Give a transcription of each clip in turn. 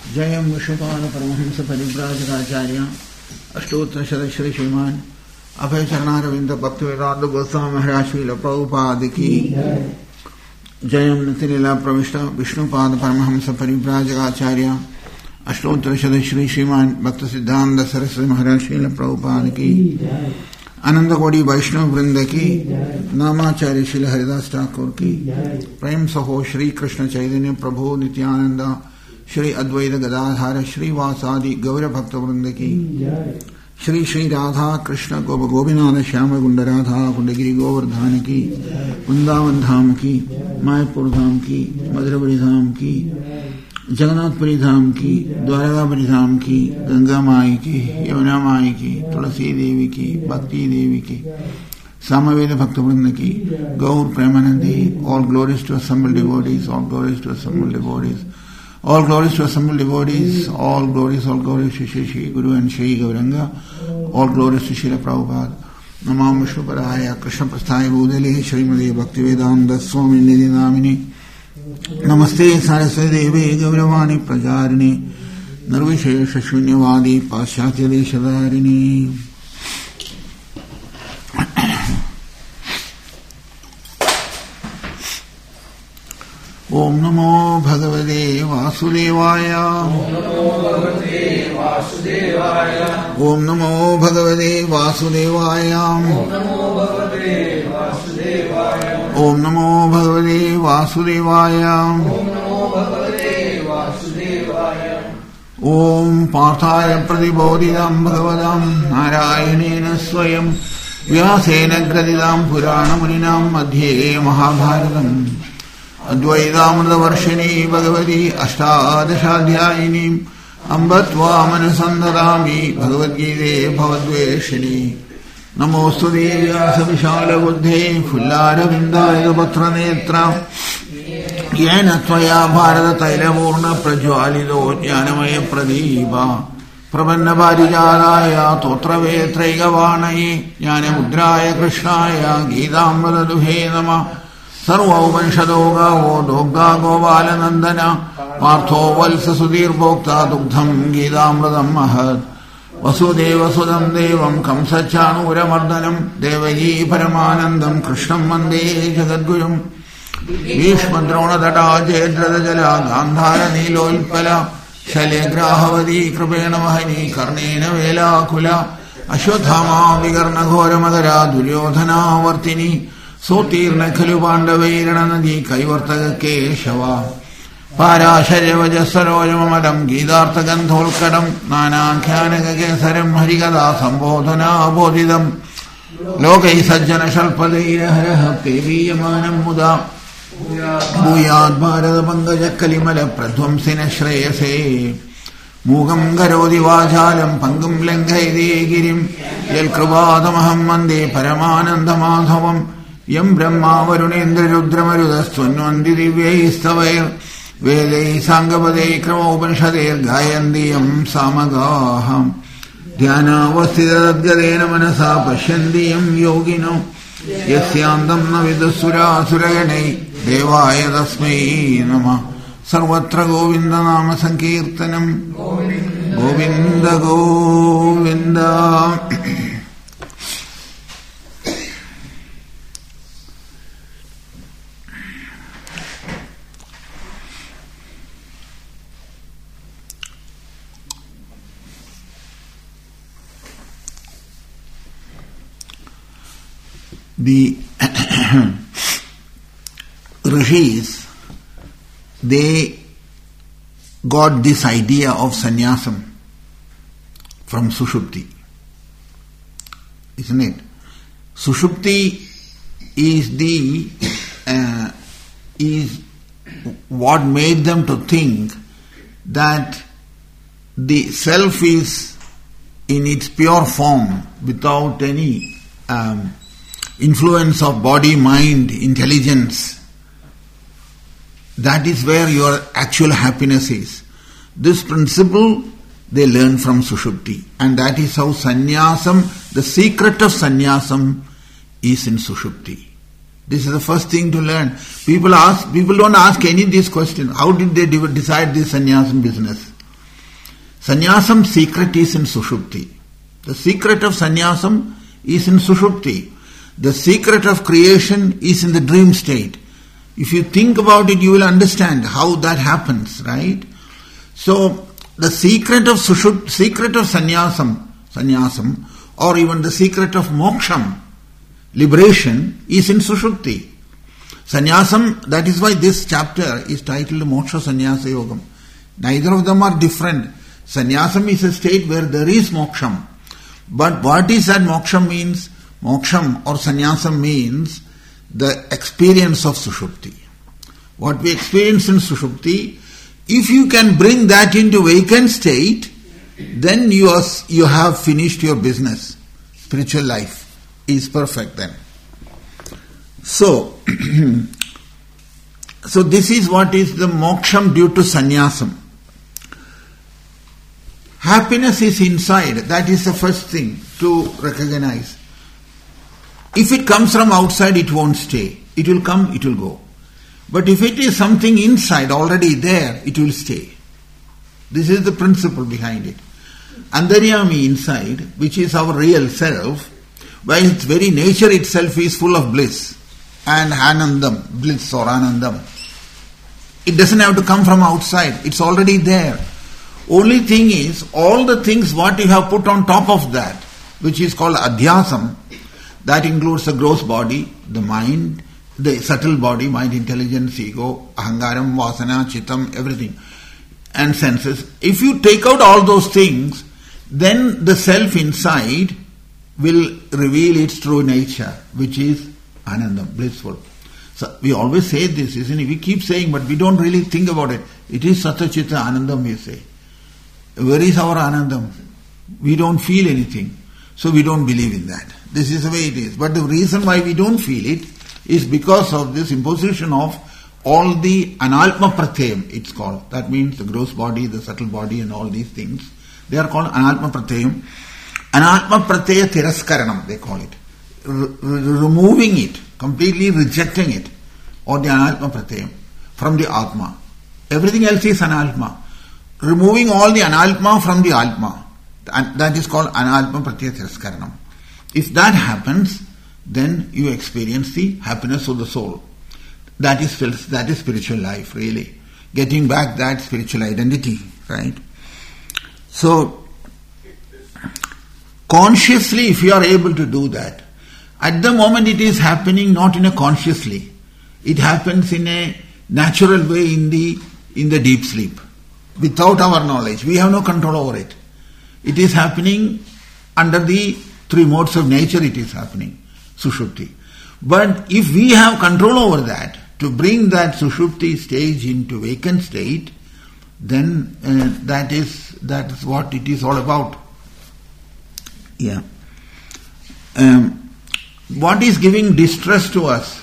जयं विष्णुपाद परमहंस परिव्राजकाचार्य अष्टोत्तर श्री श्रीमान अभय चरणारविंद भक्तिवेदांत गोस्वामी महाराज श्रील प्रभुपाद की जयं नित्यलीला प्रविष्ट विष्णुपाद परमहंस परिव्राजकाचार्य अष्टोत्तर श्री श्रीमान भक्त सिद्धांत सरस्वती महाराज श्रील प्रभुपाद की अनंत कोटि वैष्णव वृंद की नामाचार्य श्री हरिदास ठाकुर की प्रेम सहो श्री कृष्ण चैतन्य प्रभु नित्यानंद श्री अद्वैत गदाधार श्रीवासादि गौर भक्त वृंद की श्री श्री राधा कृष्ण गोविनाथ श्याम कुंड राधा कुंडगिरी गोवर्धन की वृंदावन धाम की मायापुर धाम की मधुरपुरी धाम की जगन्नाथपुरी धाम की द्वारकापुरी धाम की गंगा माई की यमुना माई की तुलसी देवी की भक्ति देवी की सामवेद भक्त वृंद की गौर प्रेमानंदी all glories to assembled devotees, all glories to assembled devotees, all glories to assembled devotees, all glories to Shri Guru and Shri Gauranga, all glories to Srila Prabhupada. Namam Vishnupadaya Krishna Prasthaya Bhudale Srimati Bhaktivedanta Swami Nidhi Namini Namaste Saraswati Devi Gauravani Prajarini Nirvishesha Shunyavadi Paschatya Deshadarini. ओम नमो भगवते वासुदेवाय ओम नमो भगवते वासुदेवाय ओम नमो भगवते वासुदेवाय ओम पार्थाय प्रतिबोधितं भगवतं नारायणेन स्वयं व्यासेन ग्रथितं पुराणमुनिनां मध्ये महाभारतम् अद्वैतामृतवर्षिणी भगवती अष्टादशाध्यायिनी अम्ब त्वामनुसन्दधामि भगवद्गीते भवद्वेषिणी नमोऽस्तु देव्यासविशालबुद्धे फुल्लारविन्दायतपत्रनेत्रा येन त्वया भारततैलपूर्णप्रज्वालितो ज्ञानमयप्रदीप प्रपन्नपारिजाताय तोत्रवेत्रैकवाणये ज्ञानमुद्राय कृष्णाय गीतामृतदुहे नमः सर्वोपनिषदो गावो दोग्धा गोपालनन्दन पार्थो वत्ससुधीर्भोक्ता दुग्धम् गीतामृतम् महत् वसुदेवसुदम् देवम् कंसचाणूरमर्दनम् देवकी परमानन्दम् कृष्णम् वन्दे जगद्गुरुम् भीष्मद्रोणतटा जयद्रथजला गान्धारनीलोत्पला शैलेग्राहवती कृपेण वहनी कर्णेन वेलाकुला अश्वत्थामा विकर्णघोरमकरा दुर्योधनावर्तिनी सोतीर्ण खलु पाण्डवैरणनदी कैवर्तक केशव पाराशर्यवजसरोजममलम् गीतार्थगन्धोत्कटम् नानाख्यानकेसरम् हरिकथा सम्बोधनाबोधितम् लोकैः सज्जनशल्पदैरहरः पेवीयमानम् मुदा भूयाद्भारतपङ्कजकलिमलप्रध्वंसिन श्रेयसे मूकम् करोति वाचालम् पङ्गुम् लङ्घयति गिरिम् यत्कृपातमहम् वन्दे परमानन्दमाधवम् यम् ब्रह्मा वरुणेन्द्ररुद्रमरुदस्त्वन्वन्ति दिव्यैस्तवैर्वेदैः साङ्गपदैः क्रमोपनिषदैर्गायन्ति यम् सामगाः ध्यानावस्थिततद्गतेन मनसा पश्यन्ति यम् योगिनो यस्यान्तम् न विदुःसुरासुरगणैः देवाय तस्मै नमः सर्वत्र गोविन्दनाम सङ्कीर्तनम् Govind Govind. The rishis, they got this idea of sannyasam from Sushupti, isn't it? Sushupti is is what made them to think that the self is in its pure form without any influence of body, mind, intelligence. That is where your actual happiness is. This principle they learn from Sushupti, and that is how sannyasam, the secret of sannyasam, is in Sushupti. This is the first thing to learn. People don't ask any of these questions. How did they decide this sannyasam business? Sannyasam secret is in Sushupti. The secret of sannyasam is in Sushupti. The secret of creation is in the dream state. If you think about it, you will understand how that happens, right? So, the secret of sannyasam, or even the secret of moksham, liberation, is in Sushupti. Sannyasam, that is why this chapter is titled Moksha Sannyasa Yogam. Neither of them are different. Sannyasam is a state where there is moksham. But what is that moksham means? Moksham or sannyasam means the experience of Sushupti. What we experience in Sushupti, if you can bring that into vacant state, then you have finished your business. Spiritual life is perfect then. So this is what is the moksham due to sannyasam. Happiness is inside. That is the first thing to recognize. If it comes from outside, it won't stay. It will come, it will go. But if it is something inside, already there, it will stay. This is the principle behind it. Antaryami inside, which is our real self, while its very nature itself is full of bliss and anandam, bliss or anandam. It doesn't have to come from outside. It's already there. Only thing is, all the things what you have put on top of that, which is called adhyasam, that includes the gross body, the mind, the subtle body, mind, intelligence, ego, ahangaram, vasana, chittam, everything, and senses. If you take out all those things, then the self inside will reveal its true nature, which is anandam, blissful. So we always say this, isn't it? We keep saying, but we don't really think about it. It is Satchitta Anandam, we say. Where is our Anandam? We don't feel anything. So we don't believe in that. This is the way it is. But the reason why we don't feel it is because of this imposition of all the analpma pratyayam, it's called. That means the gross body, the subtle body and all these things. They are called analpma pratyayam. Analpma pratyaya tiraskaranam, they call it. Removing it, completely rejecting it, or the analpma pratyayam from the atma. Everything else is analpma. Removing all the analpma from the atma. That is called analpma pratyaya tiraskaranam. If that happens, then you experience the happiness of the soul. That is spiritual life, really. Getting back that spiritual identity, right? So, consciously, if you are able to do that, at the moment it is happening not in a consciously. It happens in a natural way in the deep sleep. Without our knowledge. We have no control over it. It is happening under the three modes of nature, it is happening. Sushupti. But if we have control over that, to bring that Sushupti stage into vacant state, then that is what it is all about. Yeah. What is giving distress to us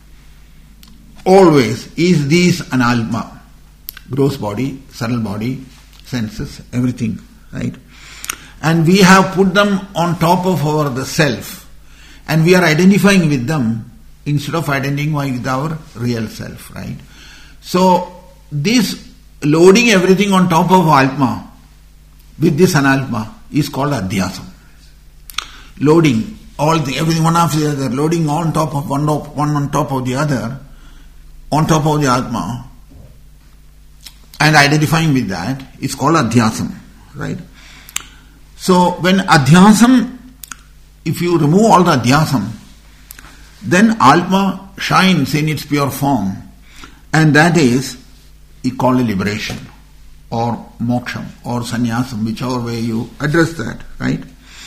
always is these analpma. Gross body, subtle body, senses, everything, right? And we have put them on top of the self. And we are identifying with them instead of identifying with our real self, right? So, this loading everything on top of Atma, with this analpma, is called adhyasam. Loading everything one after the other, loading on top of one on top of the other, on top of the Atma, and identifying with that, is called adhyasam, right? So, when adhyasam, if you remove all the adhyasam, then Atma shines in its pure form, and that is called liberation, or moksham, or sannyasam, whichever way you address that, right?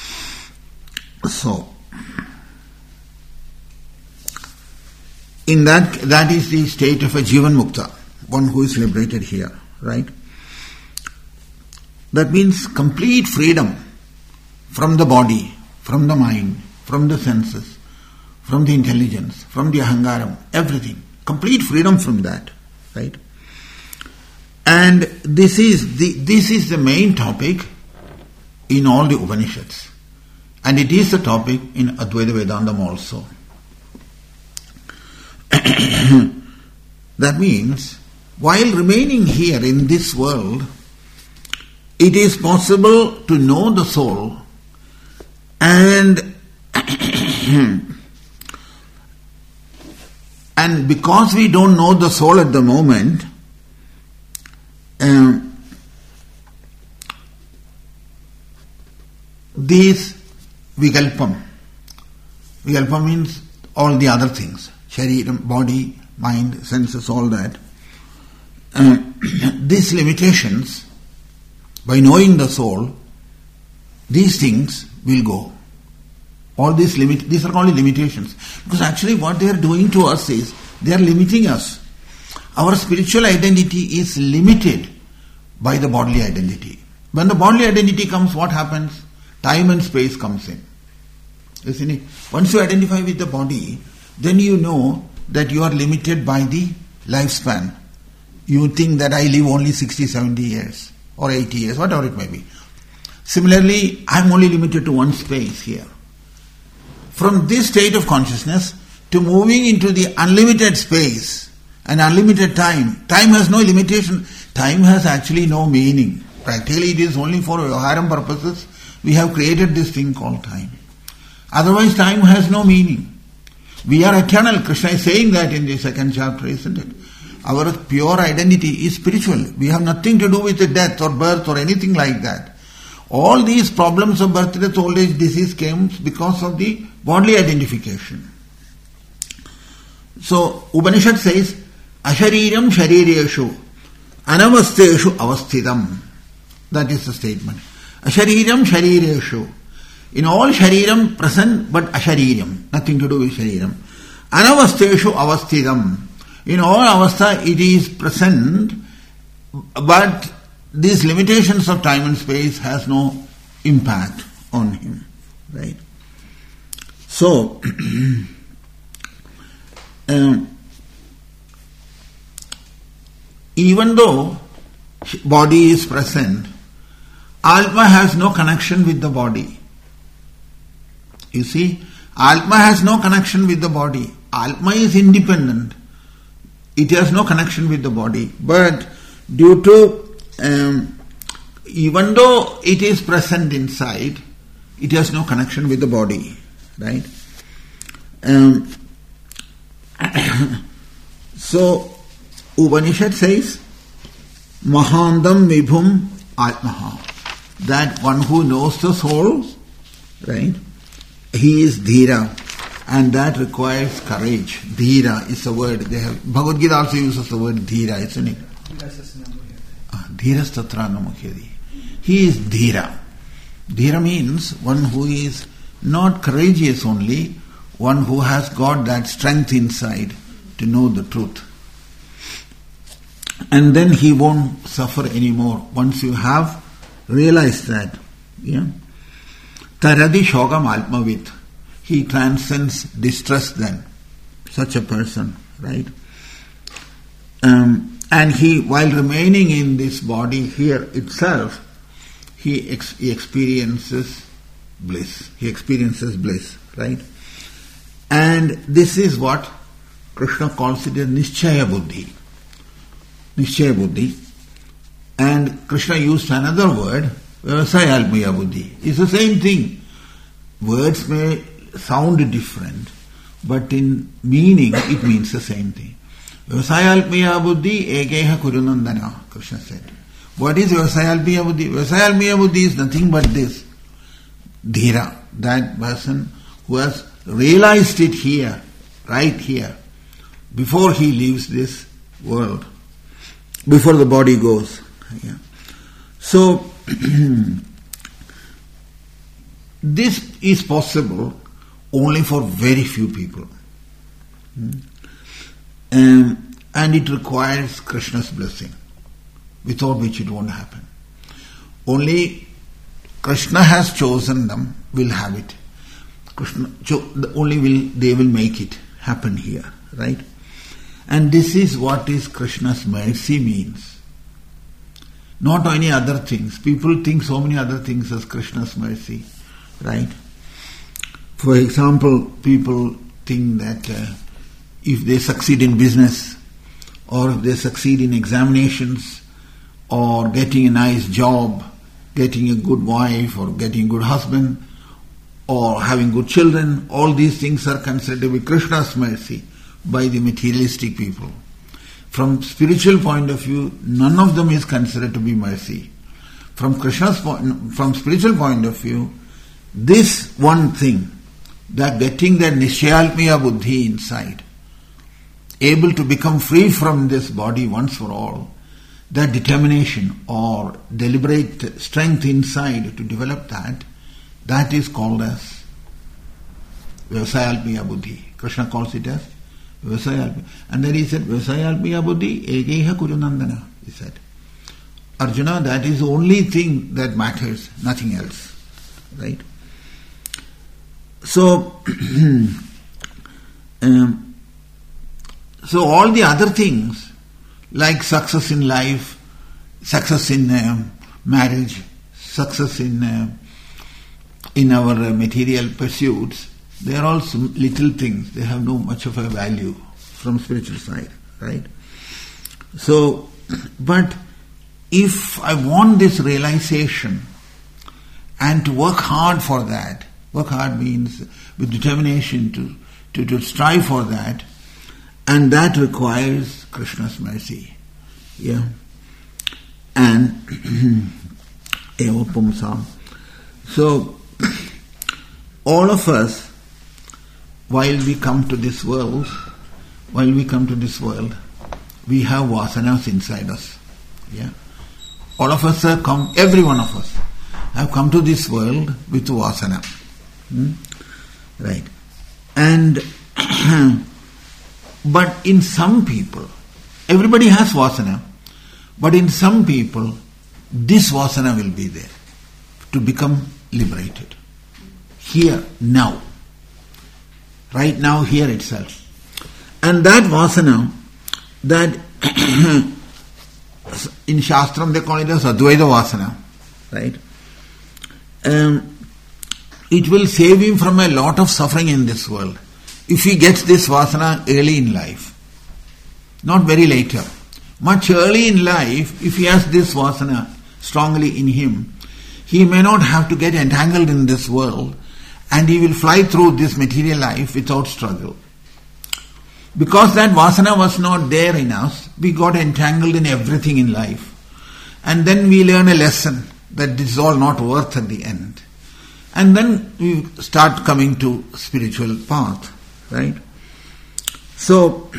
So, in that is the state of a Jivan Mukta, one who is liberated here, right? That means complete freedom from the body, from the mind, from the senses, from the intelligence, from the ahangaram, everything. Complete freedom from that, right? And this is the main topic in all the Upanishads. And it is the topic in Advaita Vedantam also. That means, while remaining here in this world, it is possible to know the soul, and and because we don't know the soul at the moment, these vikalpam means all the other things, shariram, body, mind, senses, all that. These limitations, by knowing the soul, these things will go. All these are only limitations. Because actually what they are doing to us is, they are limiting us. Our spiritual identity is limited by the bodily identity. When the bodily identity comes, what happens? Time and space comes in. Isn't it? Once you identify with the body, then you know that you are limited by the lifespan. You think that I live only 60, 70 years or 80 years, whatever it may be. Similarly, I am only limited to one space here. From this state of consciousness to moving into the unlimited space and unlimited time, time has no limitation. Time has actually no meaning. Practically it is only for Vyaharam purposes. We have created this thing called time. Otherwise time has no meaning. We are eternal. Krishna is saying that in the second chapter, isn't it? Our pure identity is spiritual. We have nothing to do with the death or birth or anything like that. All these problems of birth, death, old age, disease came because of the bodily identification. So Upanishad says, Ashariram sharireshu anavasteshu avasthitam. That is the statement. Ashariram sharireshu. In all shariram present, but ashariram, nothing to do with shariram. Anavasteshu avasthitam. In all avastha it is present, but these limitations of time and space has no impact on him. Right? So, even though body is present, Atma has no connection with the body. You see, Atma has no connection with the body. Atma is independent. It has no connection with the body. But due to, even though it is present inside, it has no connection with the body. Right? So, Upanishad says, Mahandam Vibhum Atmaha. That one who knows the soul, right? He is Dhira. And that requires courage. Dhira is a word. Bhagavad Gita also uses the word Dhira, isn't it? Dhiras tatra namukyadi. He is Dhira. Dhira means one who is not courageous only, one who has got that strength inside to know the truth. And then he won't suffer anymore once you have realized that. Yeah? Taradi shogam almavit. He transcends distress then. Such a person, right? And he, while remaining in this body here itself, he experiences bliss. He experiences bliss, right? And this is what Krishna calls it as Nishchaya Buddhi. Nishchaya Buddhi. And Krishna used another word, Vyavasayalmaya Buddhi. It's the same thing. Words may sound different, but in meaning it means the same thing. Vyavasayalmaya Buddhi ekeha kurunandana, Krishna said. What is Vyavasayalmaya Buddhi? Vyavasayalmaya Buddhi is nothing but this. Dhira, that person who has realized it here, right here, before he leaves this world, before the body goes. Yeah. So, this is possible only for very few people. And it requires Krishna's blessing, without which it won't happen. Only Krishna has chosen them, will have it. Krishna they will make it happen here, right? And this is what is Krishna's mercy means. Not any other things. People think so many other things as Krishna's mercy, right? For example, people think that if they succeed in business, or if they succeed in examinations, or getting a nice job, getting a good wife or getting a good husband or having good children, all these things are considered to be Krishna's mercy by the materialistic people. From spiritual point of view, none of them is considered to be mercy. From spiritual point of view, this one thing, that getting that Nishayalmiya Buddhi inside, able to become free from this body once for all, that determination or deliberate strength inside to develop that is called as Vyavasayalmiya Buddhi. Krishna calls it as Vyavasayalmiya. And then he said, Vyavasayalmiya Buddhi ekeha kurunandana, he said. Arjuna, that is the only thing that matters, nothing else. Right? So, so all the other things, like success in life, success in marriage, success in our material pursuits, they are all little things. They have no much of a value from spiritual side, right? So, but if I want this realization and to work hard for that, work hard means with determination to strive for that, and that requires Krishna's mercy. Yeah. And Eva Pumsam. So all of us, while we come to this world, we have vasanas inside us. Yeah. All of us have come, every one of us have come to this world with vasana. Right. And but in some people, everybody has vasana, but in some people, this vasana will be there to become liberated. Here, now. Right now, here itself. And that vasana, that in Shastram they call it as Advaita Vasana, right? It will save him from a lot of suffering in this world if he gets this vasana early in life. Not very later. Much early in life, if he has this vasana strongly in him, he may not have to get entangled in this world, and he will fly through this material life without struggle. Because that vasana was not there in us, we got entangled in everything in life. And then we learn a lesson that this is all not worth at the end. And then we start coming to spiritual path, right? So,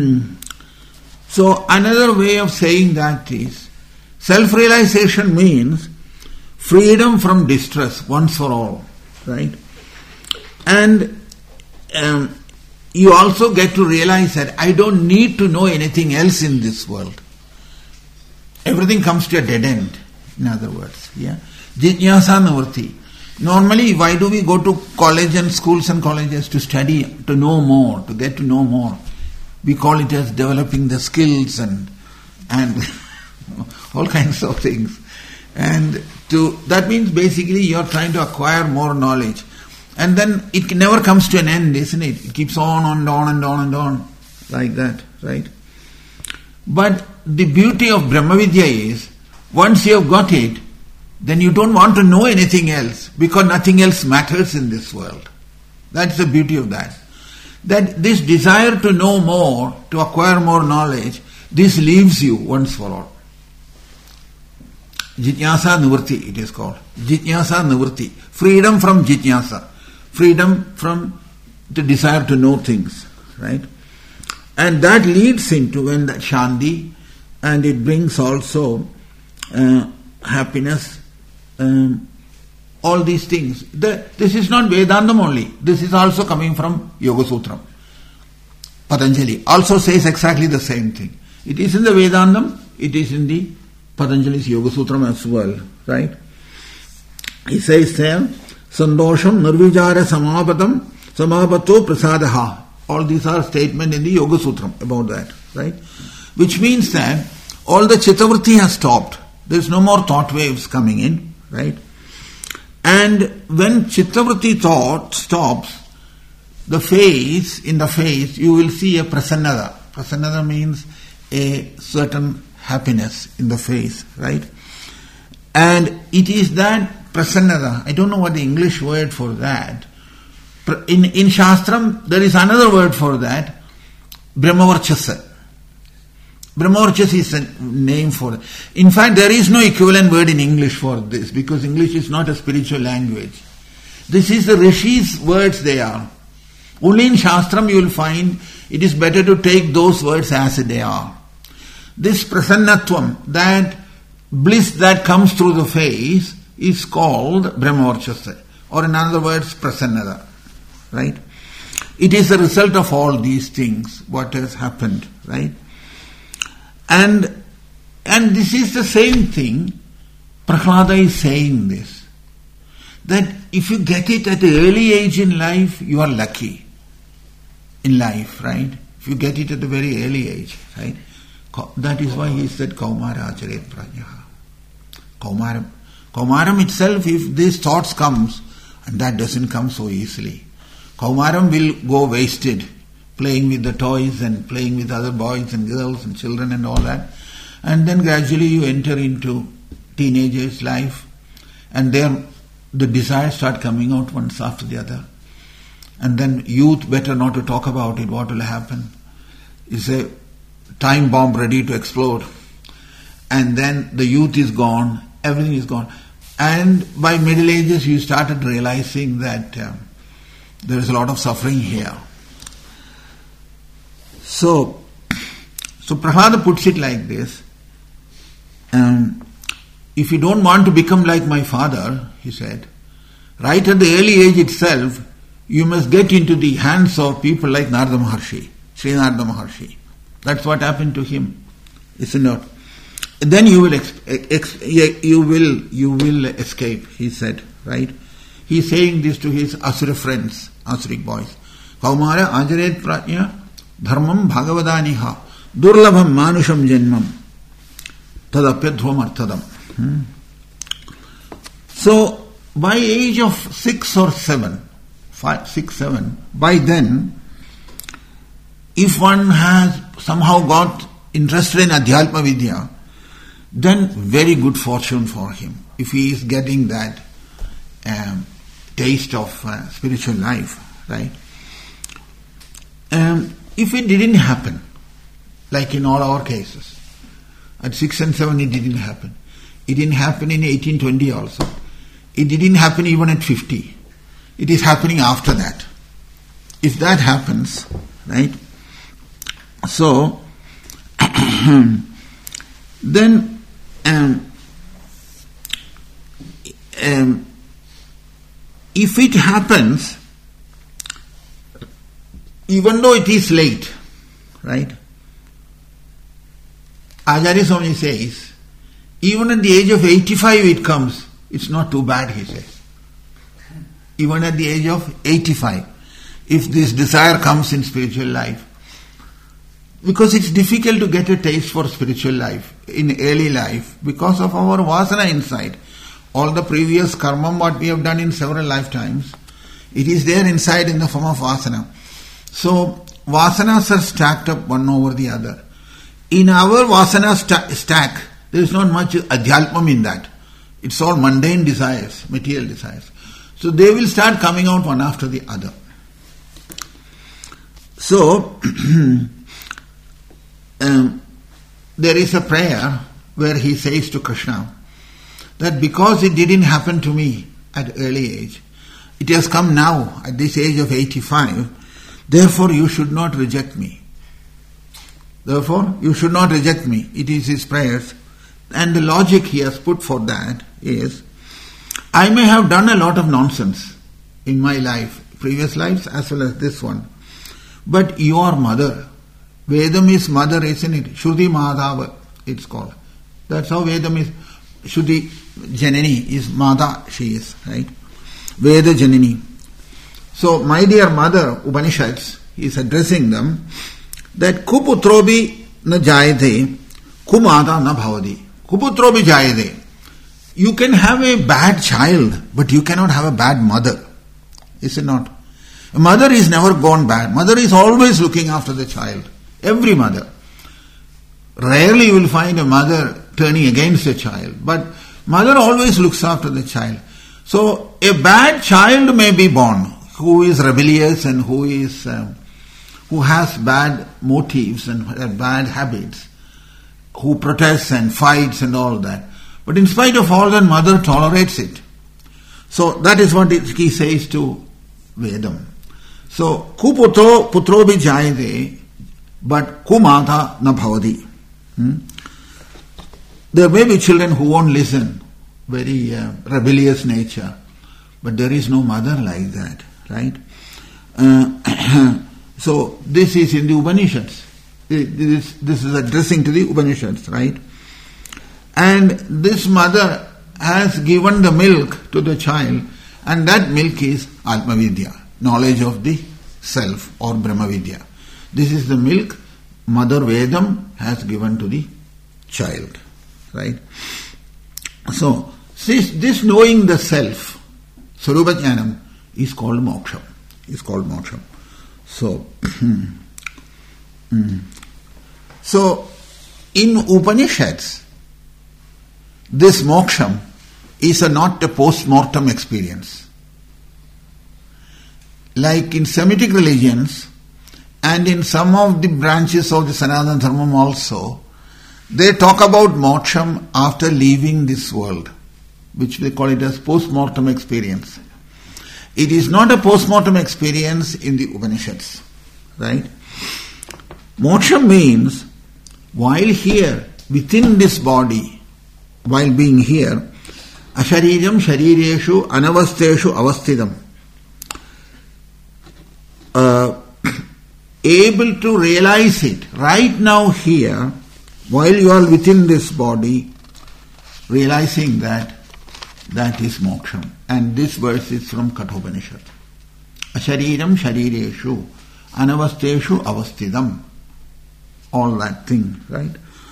so another way of saying that is, self-realization means freedom from distress once for all, right? And you also get to realize that I don't need to know anything else in this world. Everything comes to a dead end, in other words. Yeah, Jijñāsa nivritti. Normally, why do we go to college and schools and colleges to study, to know more, to get to know more? We call it as developing the skills and all kinds of things. And that means basically you are trying to acquire more knowledge. And then it never comes to an end, isn't it? It keeps on and on and on and on, like that, right? But the beauty of Brahmavidya is, once you have got it, then you don't want to know anything else, because nothing else matters in this world. That's the beauty of that. That this desire to know more, to acquire more knowledge, this leaves you once for all. Jijñāsa nivritti, it is called. Jijñāsa nivritti. Freedom from jijñāsa. Freedom from the desire to know things, right? And that leads into when that shanti, and it brings also happiness, all these things. This is not Vedantam only. This is also coming from Yoga Sutram. Patanjali also says exactly the same thing. It is in the Vedantam, it is in the Patanjali's Yoga Sutram as well, right? He says there, Sandosham nirvijara samapato prasadaha. All these are statements in the Yoga Sutram about that, right? Which means that all the chittavritti has stopped. There is no more thought waves coming in, right? And when chittavritti thought stops, in the face, you will see a prasannada. Prasannada means a certain happiness in the face, right? And it is that prasannada. I don't know what the English word for that. In Shastram, there is another word for that, Brahmavarchasa. Brahmavarchasa is a name for it. In fact, there is no equivalent word in English for this, because English is not a spiritual language. This is the Rishis' words they are. Only in Shastram you will find it is better to take those words as they are. This prasannatvam, that bliss that comes through the face, is called Brahmavarchasa, or in other words, prasannada. Right? It is the result of all these things, what has happened, right? And this is the same thing, Prahlada is saying this, that if you get it at an early age in life, you are lucky in life, right? If you get it at a very early age, right? That is why he said, Kaumara Acharet Prajnaha. Kaumaram itself, if these thoughts comes, and that doesn't come so easily, Kaumaram will go wasted, playing with the toys and playing with other boys and girls and children and all that. And then gradually you enter into teenager's life, and there the desires start coming out one after the other. And then youth, better not to talk about it, what will happen? It's a time bomb ready to explode. And then the youth is gone, everything is gone. And by middle ages you started realizing that there is a lot of suffering here. So Prahlada puts it like this. If you don't want to become like my father, he said, right at the early age itself, you must get into the hands of people like Narada Maharshi, Sri Narada Maharshi. That's what happened to him, isn't it? Then you will escape, he said, right? He is saying this to his Asura friends, Asuric boys. Kaumara Ajaret Prajna Dharmam Bhagavadaniha Durlabham Manusham Janmam Tadapyadhvam Arthadam. So, by age of 6 or 7, by then, if one has somehow got interested in Adhyatma Vidya, then very good fortune for him. If he is getting that taste of spiritual life, right? If it didn't happen, like in all our cases, at 6 and 7 it didn't happen. It didn't happen in 1820 also. It didn't happen even at 50. It is happening after that. If that happens, right? So, then if it happens, even though it is late, right? Acharya Swami says, even at the age of 85 it comes, it's not too bad, he says. Even at the age of 85, if this desire comes in spiritual life. Because it's difficult to get a taste for spiritual life in early life because of our vasana inside. All the previous karma, what we have done in several lifetimes, it is there inside in the form of vasana. So, vasanas are stacked up one over the other. In our vasana stack, there is not much adhyatmam in that. It's all mundane desires, material desires. So, they will start coming out one after the other. So, there is a prayer where he says to Krishna that because it didn't happen to me at early age, it has come now at this age of 85, therefore you should not reject me. Therefore, you should not reject me. It is his prayers. And the logic he has put for that is, I may have done a lot of nonsense in my life, previous lives as well as this one. But your mother, Vedam is mother, isn't it? Shruti Madhava, it's called. That's how Vedam is. Shruti Janani is Mada, she is, right? Veda Janani. So, my dear mother, Upanishads, he is addressing them, that Kuputrobi na jayate, Kumada na bhavadi. Kuputrobi jayate. You can have a bad child, but you cannot have a bad mother. Is it not? A mother is never gone bad. Mother is always looking after the child. Every mother. Rarely you will find a mother turning against a child, but Mother always looks after the child. So a bad child may be born who is rebellious and who has bad motives and bad habits, who protests and fights and all that. But in spite of all that, mother tolerates it. So that is what he says to Vedam. So, ku putro bhi jayate, but ku mata na bhavati. There may be children who won't listen, very rebellious nature, but there is no mother like that, right? So, this is in the Upanishads. This is addressing to the Upanishads, right? And this mother has given the milk to the child, and that milk is Atmavidya, knowledge of the self or Brahmavidya. This is the milk Mother Vedam has given to the child, right? So, this knowing the self, Sarupa Jnanam, is called moksha. So, so in Upanishads, this moksham is not a post-mortem experience. Like in Semitic religions and in some of the branches of the Sanatana Dharma also, they talk about moksham after leaving this world, which they call it as post-mortem experience. It is not a post-mortem experience in the Upanishads, right? Moksha means while here, within this body, while being here, ashariram sharireshu anavasteshu avastidam, able to realize it right now here, while you are within this body, realizing that is moksha. And this verse is from Kathopanishad. Ashariram sharireshu anavasteshu avastidam. All that thing, right?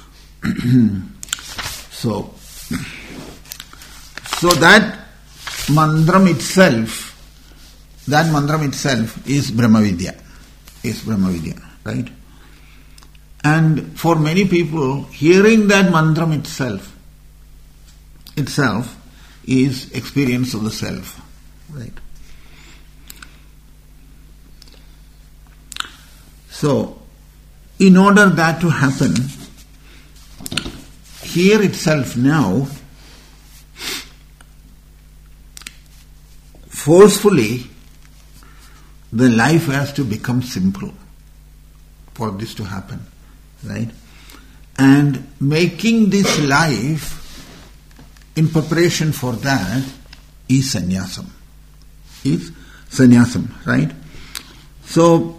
So that mandram itself is Brahmavidya. Right? And for many people, hearing that mandram itself is experience of the self. Right? So, in order that to happen, here itself now, forcefully, the life has to become simple for this to happen, right? And making this life in preparation for that is sannyasam. Right? So,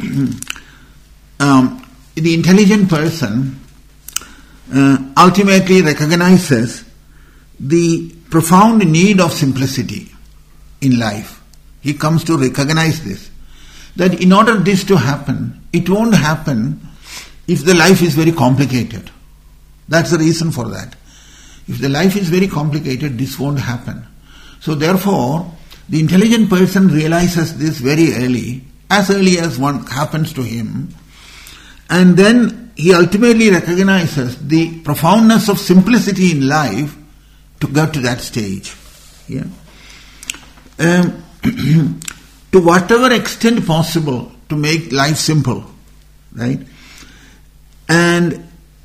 the intelligent person ultimately recognizes the profound need of simplicity in life. He comes to recognize this. That in order this to happen, it won't happen if the life is very complicated. That's the reason for that. If the life is very complicated, this won't happen. So therefore, the intelligent person realizes this very early as one happens to him, and then he ultimately recognizes the profoundness of simplicity in life to get to that stage. Yeah. To whatever extent possible to make life simple, right? And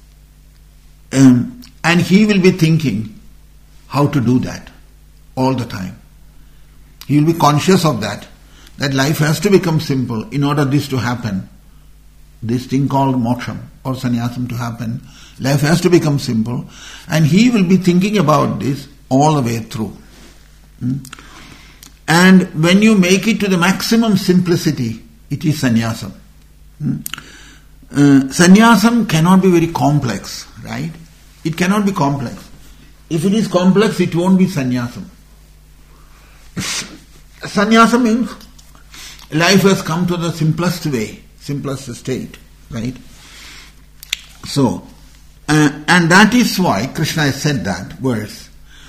he will be thinking how to do that all the time. He will be conscious of that life has to become simple in order this to happen. This thing called moksham or sannyasam to happen, life has to become simple, and he will be thinking about this all the way through. And when you make it to the maximum simplicity, it is sannyasam. Sannyasam cannot be very complex, right? It cannot be complex. If it is complex, it won't be sannyasam. Sannyasam means life has come to the simplest way, simplest state, right? So, and that is why Krishna has said that verse.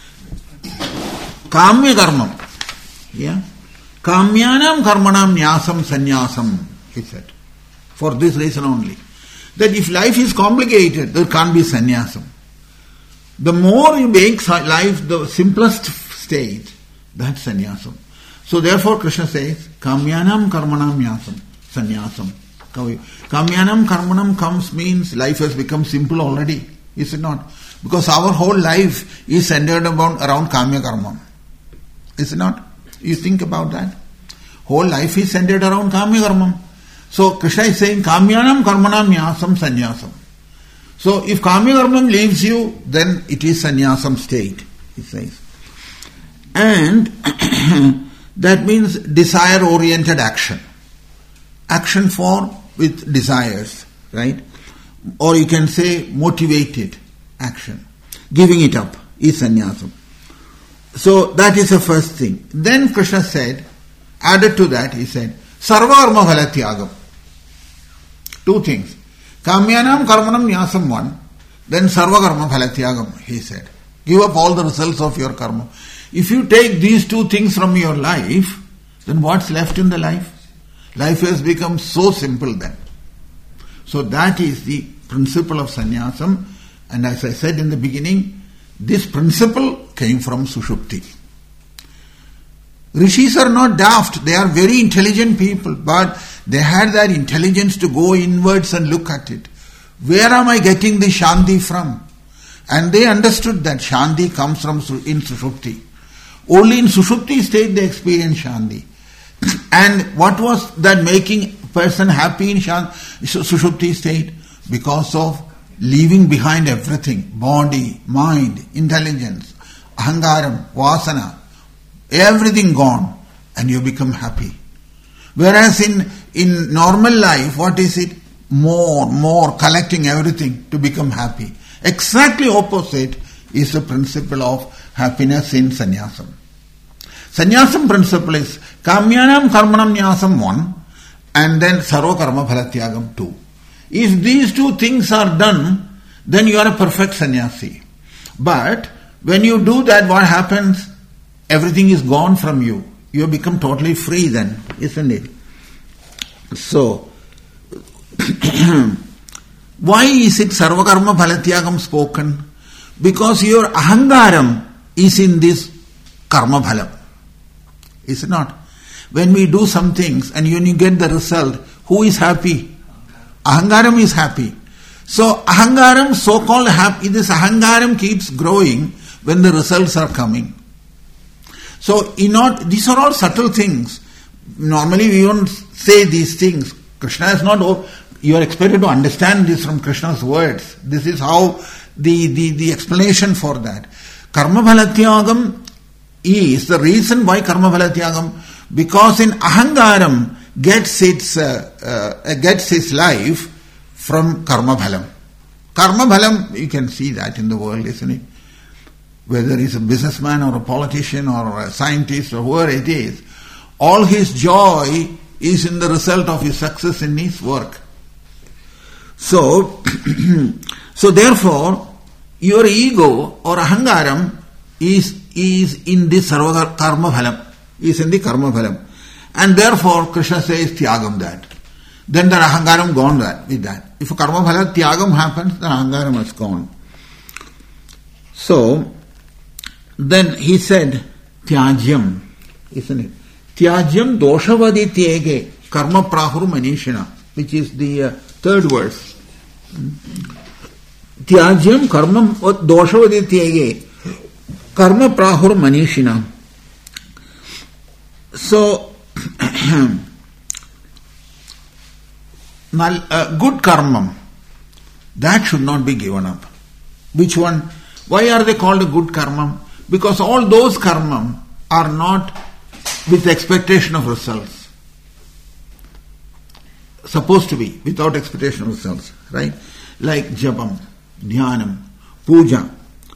Kamya karmam. Yeah? Kamyanam karmanam nyasam sannyasam, he said. For this reason only. That if life is complicated, there can't be sannyasam. The more you make life the simplest state, that's sannyasam. So therefore Krishna says, Kamyanam karmanam nyasam, sannyasam. Kamyanam karmanam comes means life has become simple already, is it not? Because our whole life is centered around kamya karma. Is it not? You think about that. Whole life is centered around kamya karma. So Krishna is saying, Kamyanam karmanam nyasam sannyasam. So if kamya karma leaves you, then it is sannyasam state, he says. And that means desire-oriented action. Action with desires, right? Or you can say motivated action. Giving it up is sannyasam. So that is the first thing. Then Krishna said, added to that, he said, sarva karma phala tyagam. Two things. Kamyanam karmanam nyasam one, then sarva karma phala tyagam, he said. Give up all the results of your karma. If you take these two things from your life, then what's left in the life? Life has become so simple then. So that is the principle of sannyasam. And as I said in the beginning, this principle came from Sushupti. Rishis are not daft, they are very intelligent people, but they had that intelligence to go inwards and look at it. Where am I getting the Shanti from? And they understood that Shanti comes from in Sushupti. Only in Sushupti state they experience Shanti. And what was that making person happy in Sushupti state? Because of leaving behind everything, body, mind, intelligence, ahangaram, vasana, everything gone, and you become happy. Whereas in normal life, what is it? More, collecting everything to become happy. Exactly opposite is the principle of happiness in sannyasam. Sannyasam principle is kamyanam karmanam nyasam one, and then sarva karma phala tyagam two. If these two things are done, then you are a perfect sannyasi. But when you do that, what happens? Everything is gone from you. You have become totally free then, isn't it? So, why is it sarva karma phala tyagam spoken? Because your ahangaram is in this karma phala. Is it not? When we do some things and when you get the result, who is happy? Ahangaram is happy. So ahangaram, so-called happy, this ahangaram keeps growing when the results are coming. So these are all subtle things. Normally we don't say these things. Krishna is not, you are expected to understand this from Krishna's words. This is how the explanation for that. Karma phala tyagam is the reason why karma phala tyagam, because in ahangaram gets its life from karma bhalam. Karma bhalam, you can see that in the world, isn't it? Whether he's a businessman or a politician or a scientist or whoever it is, all his joy is in the result of his success in his work. So therefore, your ego or ahangaram is in this sarva karma bhalam, is in the karma bhalam. And therefore, Krishna says tyagam that. Then the ahangaram gone with that. If a karma bhala tyagam happens, then ahangaram has gone. So, then he said, tyajyam, isn't it? Tyajyam doshavadi tyege karma prahur manishina, which is the third verse. Tyajyam karma doshavadi tyege karma prahur manishina. So, good karma, that should not be given up. Which one? Why are they called a good karma? Because all those karma are not with expectation of results. Supposed to be without expectation of results, right? Like jabam, dhyanam, puja.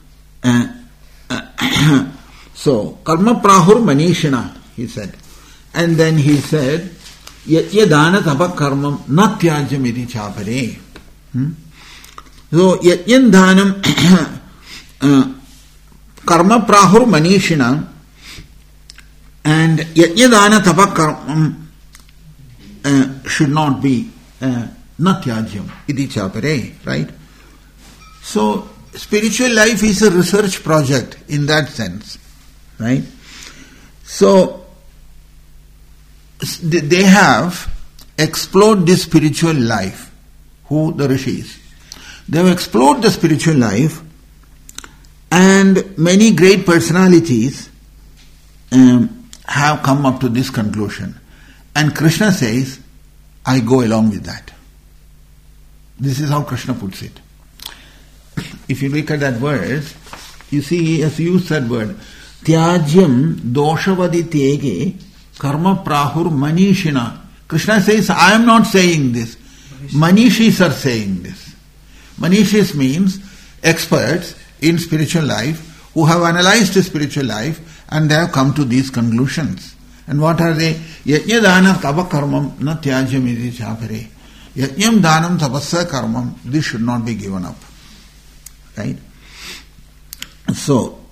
So, karma prahur manishina, he said. And then he said, yatyadana tapa karmam na tyajam iti chapare. So, yatyadhanam karma prahur manishina and yatyadana tapa karmam should not be na tyajam iti chapare, right? So, spiritual life is a research project in that sense, right? So, they have explored this spiritual life. Who? The rishis. They have explored the spiritual life, and many great personalities have come up to this conclusion. And Krishna says, I go along with that. This is how Krishna puts it. If you look at that verse, you see he has used that word. Tyajyam doshavadi tege karma prahur manishina. Krishna says, I am not saying this. Manishis are saying this. Manishis means experts in spiritual life who have analyzed the spiritual life and they have come to these conclusions. And what are they? Yajna dana tapa karmam na tyajyam iti chapare. Yajnam danam tapasya karmam. This should not be given up. Right? So,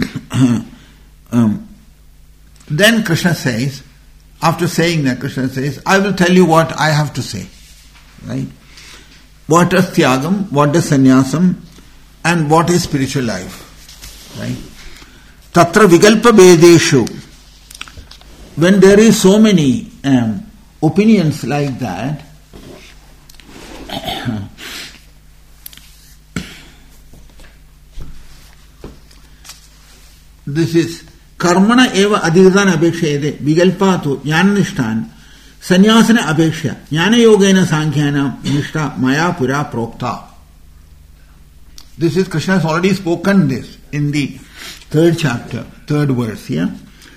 then Krishna says, after saying that, Krishna says, I will tell you what I have to say. Right? What is tyagam, what is sannyasam, and what is spiritual life. Right? Tatra vikalpa vedeshu. When there is so many opinions like that, this is karmana eva adhigatan apekshayate vikalpatu jnananishtan sannyasana apeksha jnana yogena sankhyanam nishta maya pura prokta. This is Krishna has already spoken this in the 3rd chapter, 3rd verse. Yeah?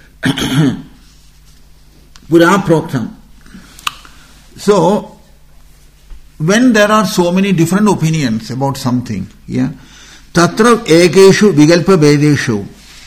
Pura proktam. So, when there are so many different opinions about something, yeah, tatra ekeshu vikalpa vedeshu,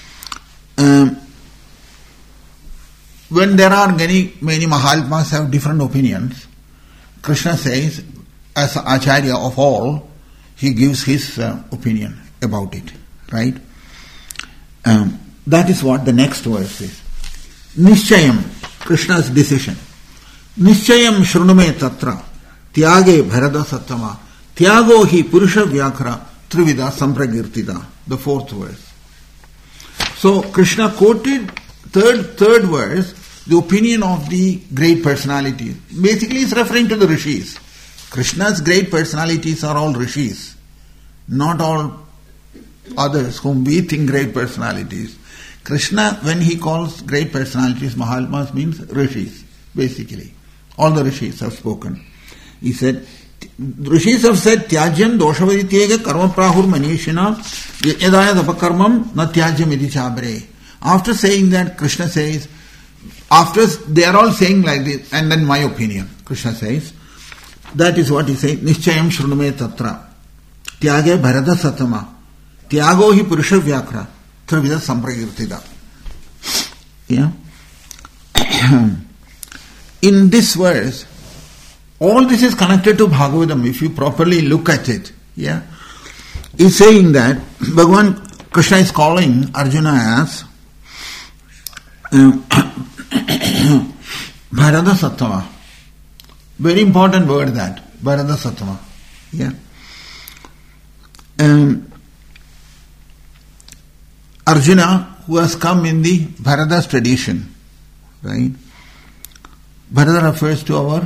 when there are many Mahatmas have different opinions, Krishna says, as Acharya of all, he gives his opinion about it. Right? That is what the next verse is. Nishchayam, Krishna's decision. Nishchayam shrunume tatra tyage bharada sattama tyago hi purusha vyakra trivida sampragirtida. The 4th verse. So Krishna quoted third verse, the opinion of the great personalities. Basically it's referring to the rishis. Krishna's great personalities are all rishis, not all others whom we think great personalities. Krishna, when he calls great personalities, Mahatmas means rishis, basically. All the rishis have spoken. He said, rishis have said, tyajyam doshavadityega karma prahur manishina yajnadaya tapakarmam na tyajyam iti chabare. After saying that, Krishna says, after they are all saying like this, and then my opinion, Krishna says, that is what he says, nishchayam shrunume tatra tyage bharata satama tyago hi purusha vyakra trivida sampragirtida. Yeah. In this verse, all this is connected to Bhagavatam if you properly look at it. Yeah. He's saying that Bhagavan Krishna is calling Arjuna as Bharata Sattva. Very important word that, Bharata Sattva. Yeah. Arjuna, who has come in the Bharata's tradition, right? Bharata refers to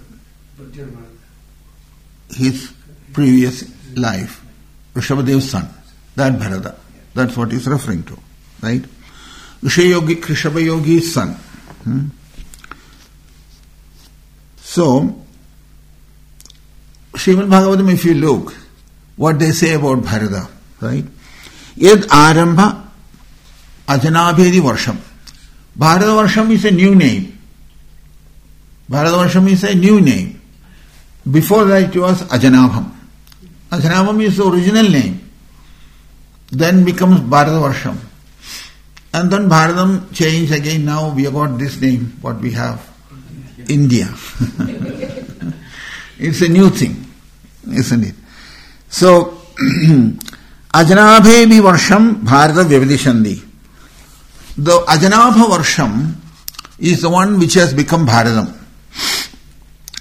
his previous life, Rishabhadev's son, that Bharata. That's what he's referring to, right? Rishabha Yogi's son. So, Srimad Bhagavatam, if you look, what they say about Bharata, right? Yed Arambha Ajanabhedi Varsham. Bharata Varsham is a new name. Bharata Varsham is a new name. Before that it was Ajanabham. Ajanabham is the original name. Then becomes Bharata Varsham. And then Bharatam changed again. Now we have got this name, what we have, India. It's a new thing, isn't it? So, Ajanabhevi Varsham Bharata Vyavadishandi. The Ajanabha Varsham is the one which has become Bharatam.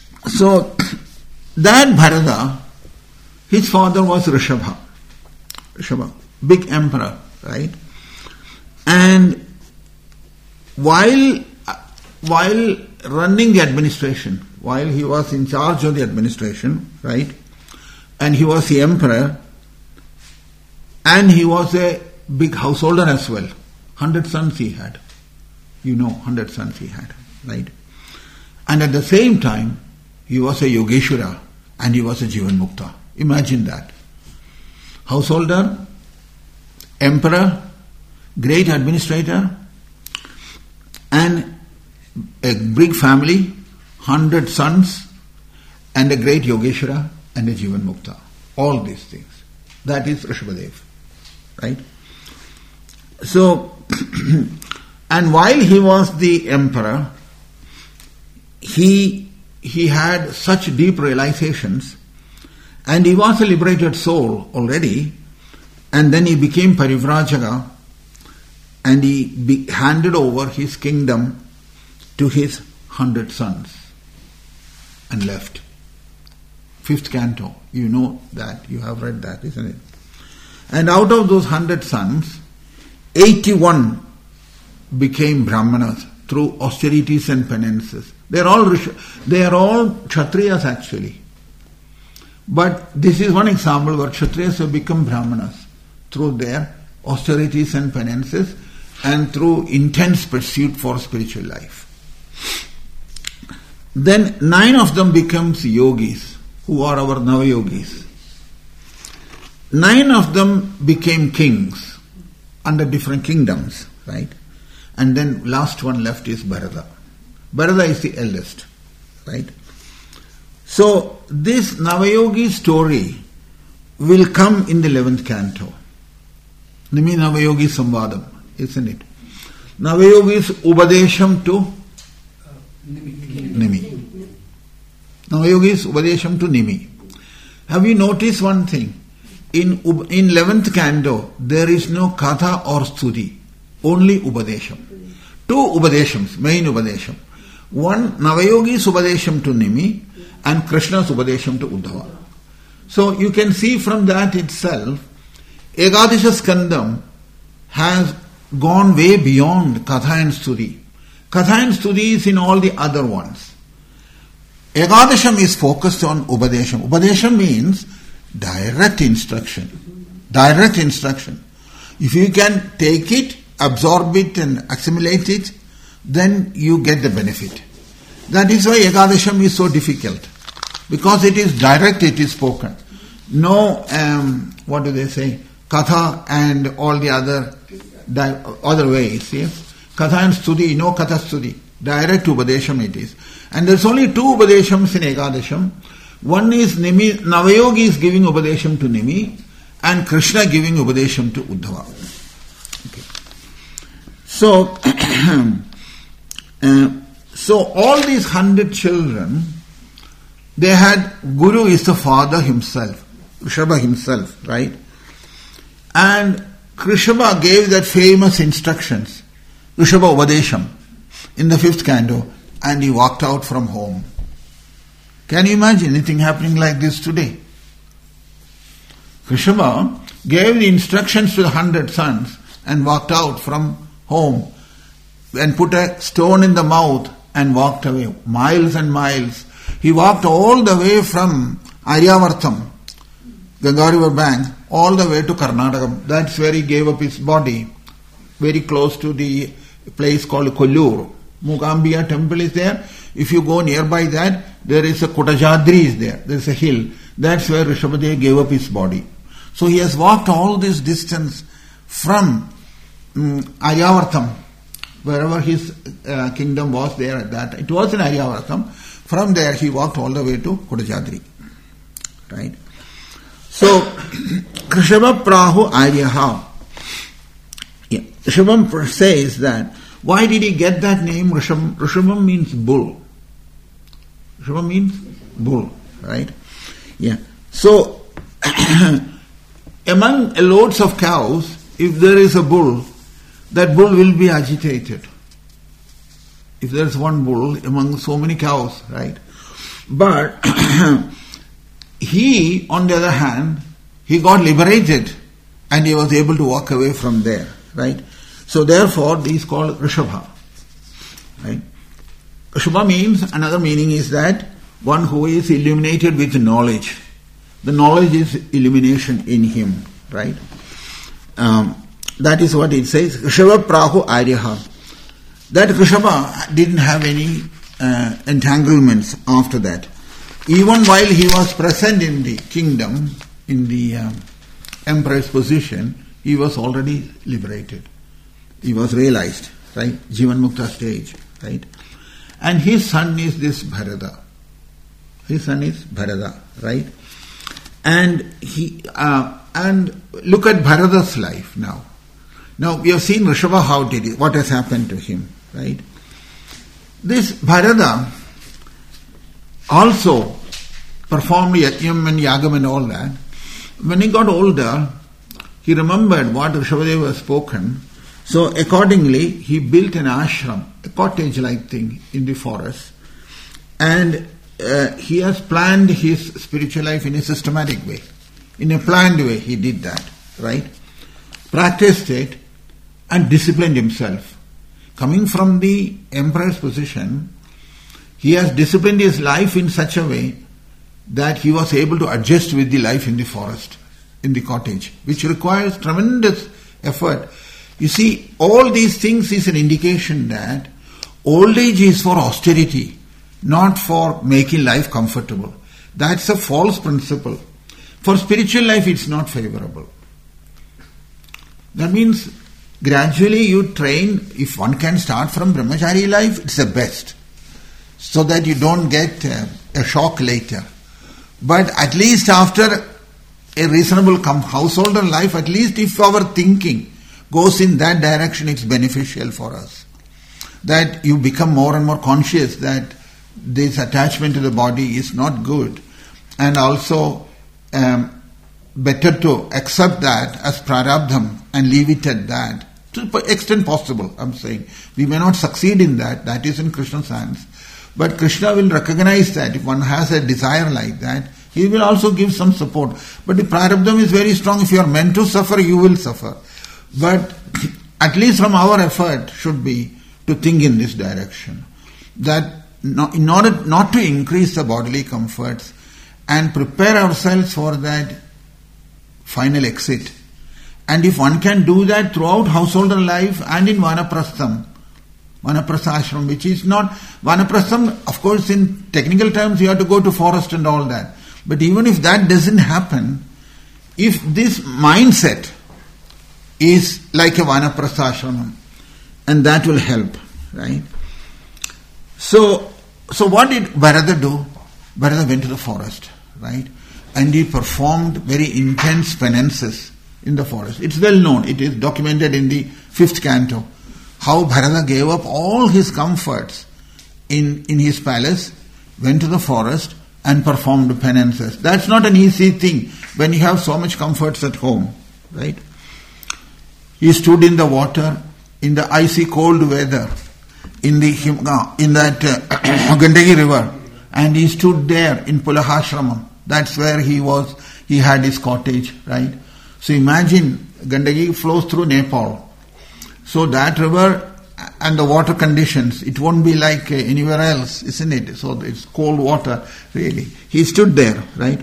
So, that Bharata, his father was Rishabha. Rishabha, big emperor, right? And while running the administration, while he was in charge of the administration, right, and he was the emperor, and he was a big householder as well. 100 sons he had. 100 sons he had, right? And at the same time, he was a Yogeshwara and he was a Jivan Mukta. Imagine that. Householder, emperor, great administrator, and a big family, 100 sons, and a great Yogeshwara and a Jivan Mukta. All these things. That is Rishabhadev. Right? So, and while he was the emperor, he had such deep realizations, and he was a liberated soul already, and then he became Parivrajaka, and he handed over his kingdom to his 100 sons and left. 5th canto, you know that, you have read that, isn't it? And out of those 100 sons, 81 became Brahmanas through austerities and penances. They are all Kshatriyas actually. But this is one example where Kshatriyas have become Brahmanas through their austerities and penances and through intense pursuit for spiritual life. Then 9 of them becomes yogis, who are our Navayogis. 9 of them became kings under different kingdoms, right? And then last one left is Bharata. Bharata is the eldest, right? So this Navayogi story will come in the 11th canto. Nimi Navayogi Samvadam, isn't it? Navayogi's Ubadesham to Nimi. Navayogi's Ubadesham to Nimi. Have you noticed one thing? In 11th canto, there is no Katha or Stuti, only Ubadesham. 2 Ubadeshams, main Ubadesham. One, Navayogi's Ubadesham to Nimi, and Krishna's Ubadesham to Uddhava. So you can see from that itself, Ekadasha Skandam has gone way beyond Katha and Stuti. Katha and Stuti is in all the other ones. Ekadasham is focused on Ubadesham. Ubadesham means direct instruction. Direct instruction. If you can take it, absorb it and assimilate it, then you get the benefit. That is why Ekadasham is so difficult. Because it is direct, it is spoken. No, what do they say? Katha and all the other ways. Yes? Katha and Stuti, no Katha Stuti. Direct Ubadesham it is. And there's only 2 Ubadeshams in Ekadasham. One is Nimi, Navayogi is giving Ubadesham to Nimi, and Krishna giving Ubadesham to Uddhava. Okay. So all these 100 children, they had, Guru is the father himself, Rishabha himself, right? And Rishabha gave that famous instructions, Rishabha Ubadesham, in the 5th canto, and he walked out from home. Can you imagine anything happening like this today? Rishabha gave the instructions to the 100 sons and walked out from home and put a stone in the mouth and walked away, miles and miles. He walked all the way from Aryavartam, Ganga river bank, all the way to Karnataka. That's where he gave up his body, very close to the place called Kollur. Mugambiya temple is there. If you go nearby that, there is a Kotajadri is there. There is a hill. That's where Rishabhadev gave up his body. So he has walked all this distance from Aryavartam, wherever his kingdom was there at that time. It was in Aryavartam. From there he walked all the way to Kotajadri. Right? So, Rishabha Prahu Aryaha. Yeah. Rishabham says that, why did he get that name? Rishabham means bull. Rishabham means bull, right? Yeah. So, among loads of cows, if there is a bull, that bull will be agitated. If there is one bull among so many cows, right? But he, on the other hand, he got liberated and he was able to walk away from there, right? So therefore, he is called Rishabha, right? Rishabha means, another meaning is that one who is illuminated with knowledge. The knowledge is illumination in him, right? That is what it says. Rishabha Prahu Aryaha. That Rishabha didn't have any entanglements after that. Even while he was present in the kingdom, in the emperor's position, he was already liberated. He was realized, right? Jivan Mukta stage, right? And his son is this Bharata. His son is Bharata, right? And and look at Bharata's life now. Now we have seen Rishabha, what has happened to him, right? This Bharata also performed Yajnam and Yagam and all that. When he got older, he remembered what Rishabhadeva has spoken. So accordingly, he built an ashram, a cottage-like thing in the forest. And he has planned his spiritual life in a systematic way. In a planned way, he did that, right? Practiced it and disciplined himself. Coming from the emperor's position, he has disciplined his life in such a way that he was able to adjust with the life in the forest, in the cottage, which requires tremendous effort. You see, all these things is an indication that old age is for austerity, not for making life comfortable. That's a false principle. For spiritual life, it's not favorable. That means gradually you train. If one can start from brahmachari life, it's the best, so that you don't get a shock later. But at least after a reasonable householder life, at least if our thinking goes in that direction, it's beneficial for us. That you become more and more conscious that this attachment to the body is not good, and also better to accept that as prarabdham and leave it at that, to the extent possible. I'm saying we may not succeed in that is in Krishna's hands, but Krishna will recognize that if one has a desire like that, he will also give some support. But the prarabdham is very strong. If you are meant to suffer, you will suffer. But at least from our effort should be to think in this direction, that in order not to increase the bodily comforts and prepare ourselves for that final exit. And if one can do that throughout householder life and in Vanaprastham, Vanaprastha ashram, which is not Vanaprastham, of course in technical terms you have to go to forest and all that. But even if that doesn't happen, if this mindset is like a Vanaprastha ashram, and that will help, right? So what did Bharata do? Bharata went to the forest, right? And he performed very intense penances in the forest. It's well known. It is documented in the 5th canto. How Bharata gave up all his comforts in his palace, went to the forest and performed penances. That's not an easy thing when you have so much comforts at home, right? He stood in the water, in the icy cold weather, in that Gandaki river, and he stood there in Pulahashramam. That's where he had his cottage, right? So imagine, Gandaki flows through Nepal. So that river and the water conditions, it won't be like anywhere else, isn't it? So it's cold water, really. He stood there, right?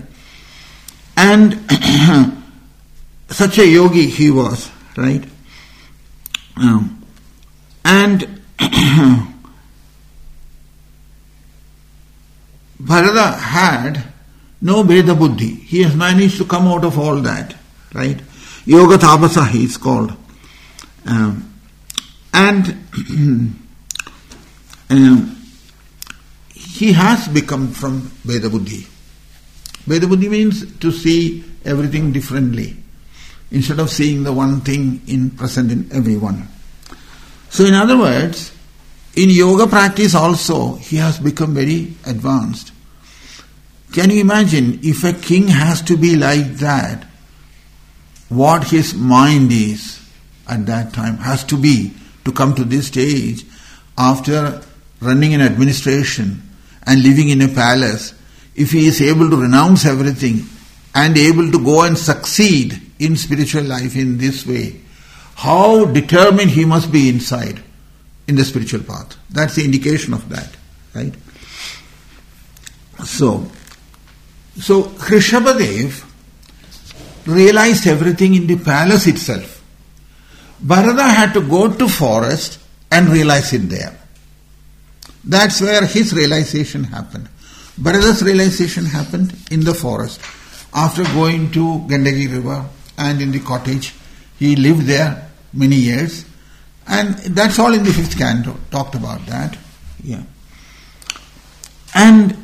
And such a yogi he was, right? And Bharata had no Veda Buddhi. He has managed to come out of all that, right? Yoga Tapasa he is called. He has become from Veda Buddhi. Veda Buddhi means to see everything differently, instead of seeing the one thing present in everyone. So in other words, in yoga practice also, he has become very advanced. Can you imagine if a king has to be like that, what his mind is at that time, has to be to come to this stage after running an administration and living in a palace. If he is able to renounce everything and able to go and succeed in spiritual life in this way, how determined he must be inside in the spiritual path. That's the indication of that, right? So Krishabadev realized everything in the palace itself. Bharata had to go to forest and realize it there. That's where his realization happened. Bharata's realization happened in the forest. After going to Gandaki river and in the cottage, he lived there many years. And that's all in the 5th canto, talked about that. Yeah. And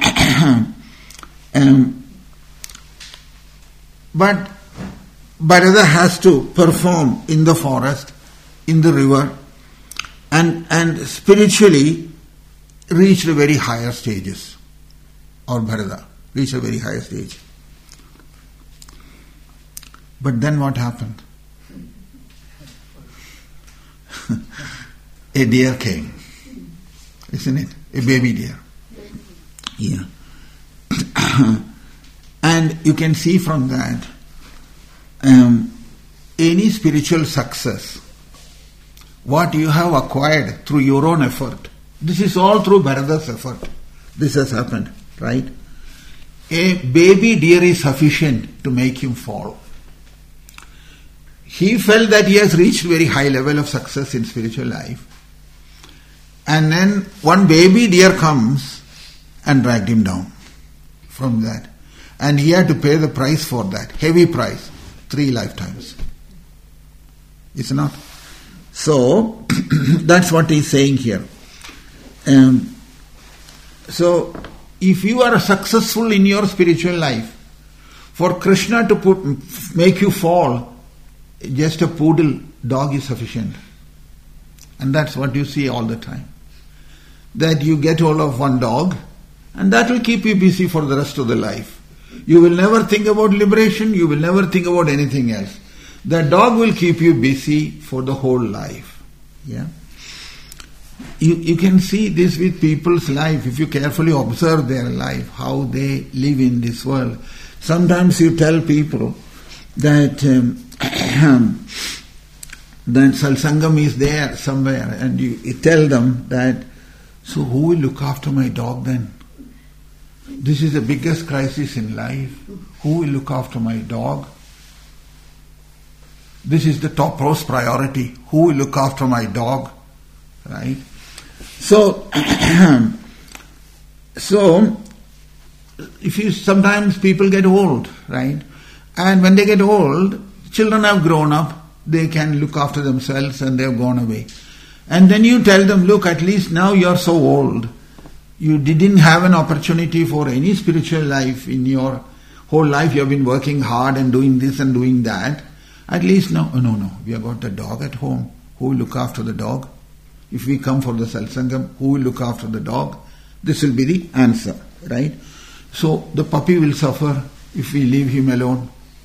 but Bharata has to perform in the forest, in the river, and spiritually reach the very higher stages. Or Bharata reach a very higher stage. But then what happened? A deer came, isn't it? A baby deer. Yeah. And you can see from that, any spiritual success, what you have acquired through your own effort, this is all through Bharata's effort. This has happened, right? A baby deer is sufficient to make him fall. He felt that he has reached very high level of success in spiritual life. And then one baby deer comes and dragged him down from that. And he had to pay the price for that. Heavy price. 3 lifetimes. It's not. So, that's what he's saying here. So, if you are successful in your spiritual life, for Krishna to make you fall, just a poodle dog is sufficient. And that's what you see all the time. That you get hold of one dog, and that will keep you busy for the rest of the life. You will never think about liberation, you will never think about anything else. The dog will keep you busy for the whole life. Yeah. You can see this with people's life, if you carefully observe their life, how they live in this world. Sometimes you tell people that that Satsangam is there somewhere, and you tell them that, so who will look after my dog then? This is the biggest crisis in life. Who will look after my dog? This is the topmost priority. Who will look after my dog? Right? So, sometimes people get old, right? And when they get old, children have grown up, they can look after themselves and they have gone away. And then you tell them, look, at least now you are so old, you didn't have an opportunity for any spiritual life in your whole life. You have been working hard and doing this and doing that. At least now, no, we have got the dog at home. Who will look after the dog? If we come for the Satsangam, who will look after the dog? This will be the answer, right? So the puppy will suffer if we leave him alone.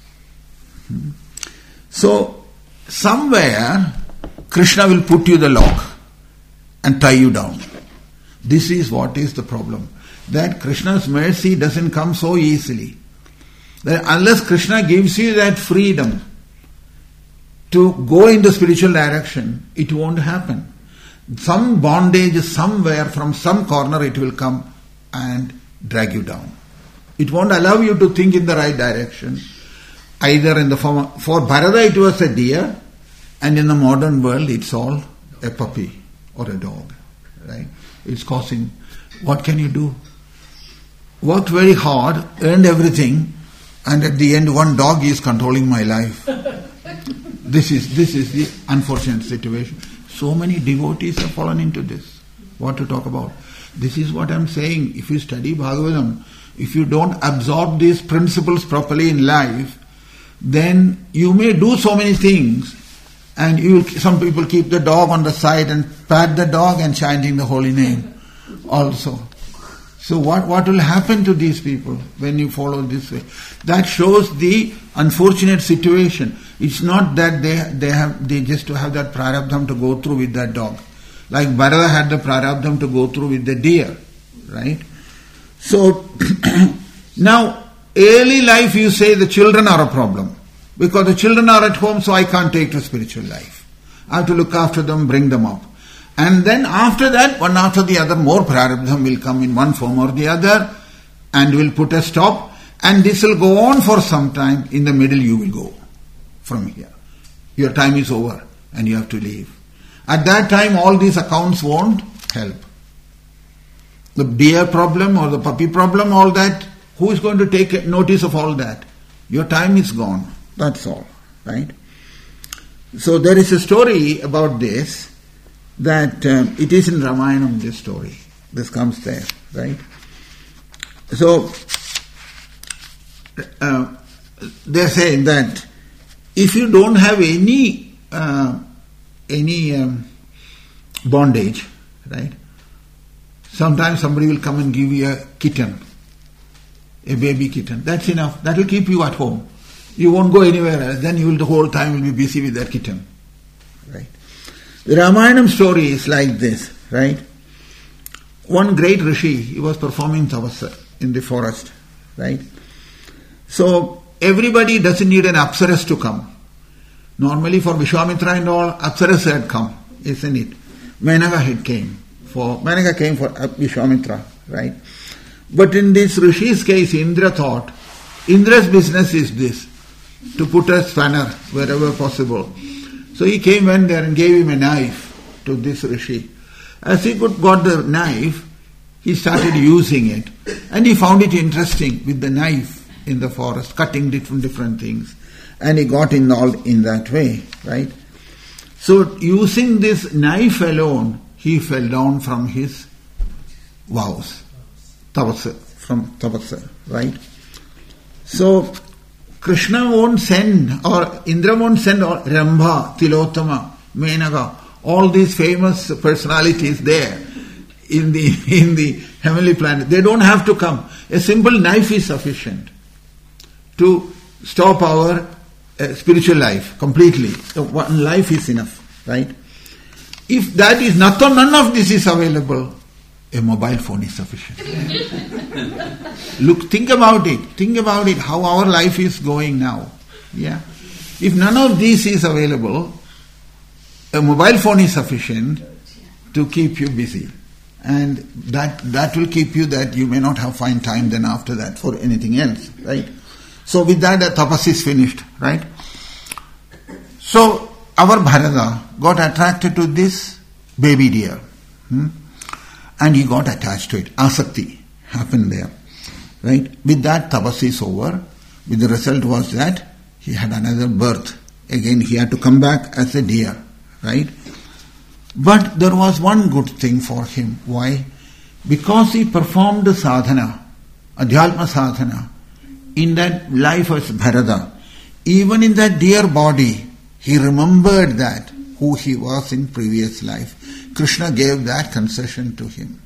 So somewhere Krishna will put you the lock and tie you down. This is what is the problem. That Krishna's mercy doesn't come so easily. That unless Krishna gives you that freedom to go in the spiritual direction, it won't happen. Some bondage somewhere from some corner it will come and drag you down. It won't allow you to think in the right direction. Either in the form of, for Bharata it was a deer, and in the modern world it's all a puppy or a dog, right? It's causing, what can you do? Worked very hard, earned everything, and at the end one dog is controlling my life. This is the unfortunate situation. So many devotees have fallen into this. What to talk about? This is what I'm saying. If you study Bhagavatam, if you don't absorb these principles properly in life, then you may do so many things, and some people keep the dog on the side and pat the dog and chanting the holy name also. So what will happen to these people when you follow this way? That shows the unfortunate situation. It's not that they just to have that prarabdham to go through with that dog. Like Bharata had the prarabdham to go through with the deer, right? So now early life you say the children are a problem. Because the children are at home, so I can't take to spiritual life. I have to look after them, bring them up. And then after that, one after the other, more prarabdham will come in one form or the other and will put a stop. And this will go on for some time. In the middle you will go from here. Your time is over and you have to leave. At that time all these accounts won't help. The deer problem or the puppy problem, all that, who is going to take notice of all that? Your time is gone. That's all, right? So there is a story about this, that it is in Ramayana, this story. This comes there, right? So they're saying that if you don't have any bondage, right? Sometimes somebody will come and give you a kitten, a baby kitten. That's enough. That will keep you at home. You won't go anywhere else. Then you will the whole time will be busy with that kitten, right? The Ramayana story is like this, right? One great rishi, he was performing tapasya in the forest, right? So everybody doesn't need an apsaras to come. Normally for Vishwamitra and all, apsaras had come, isn't it? Menaka came for Vishwamitra, right? But in this rishi's case, Indra thought, Indra's business is this, to put a spanner wherever possible. So he came in there and gave him a knife to this rishi. As he got the knife, he started using it. And he found it interesting with the knife in the forest, cutting different things. And he got involved in that way, right? So using this knife alone, he fell down from his vows, tapasya, right? So Krishna won't send, or Indra won't send, or Rambha, Tilotama, Menaka, all these famous personalities there in the heavenly planet. They don't have to come. A simple knife is sufficient to stop our spiritual life completely. So one life is enough, right? If that is none of this is available, a mobile phone is sufficient. Think about it, how our life is going now. Yeah. If none of this is available, a mobile phone is sufficient to keep you busy. And that will keep you, that you may not have find time then after that for anything else, right? So with that, the tapas is finished, right? So our Bharata got attracted to this baby deer. And he got attached to it. Asakti happened there, right? With that, tapas is over. With the result was that he had another birth. Again, he had to come back as a deer, right? But there was one good thing for him. Why? Because he performed the sadhana, adhyalma sadhana, in that life as Bharata. Even in that deer body, he remembered that, who he was in previous life. Krishna gave that concession to him.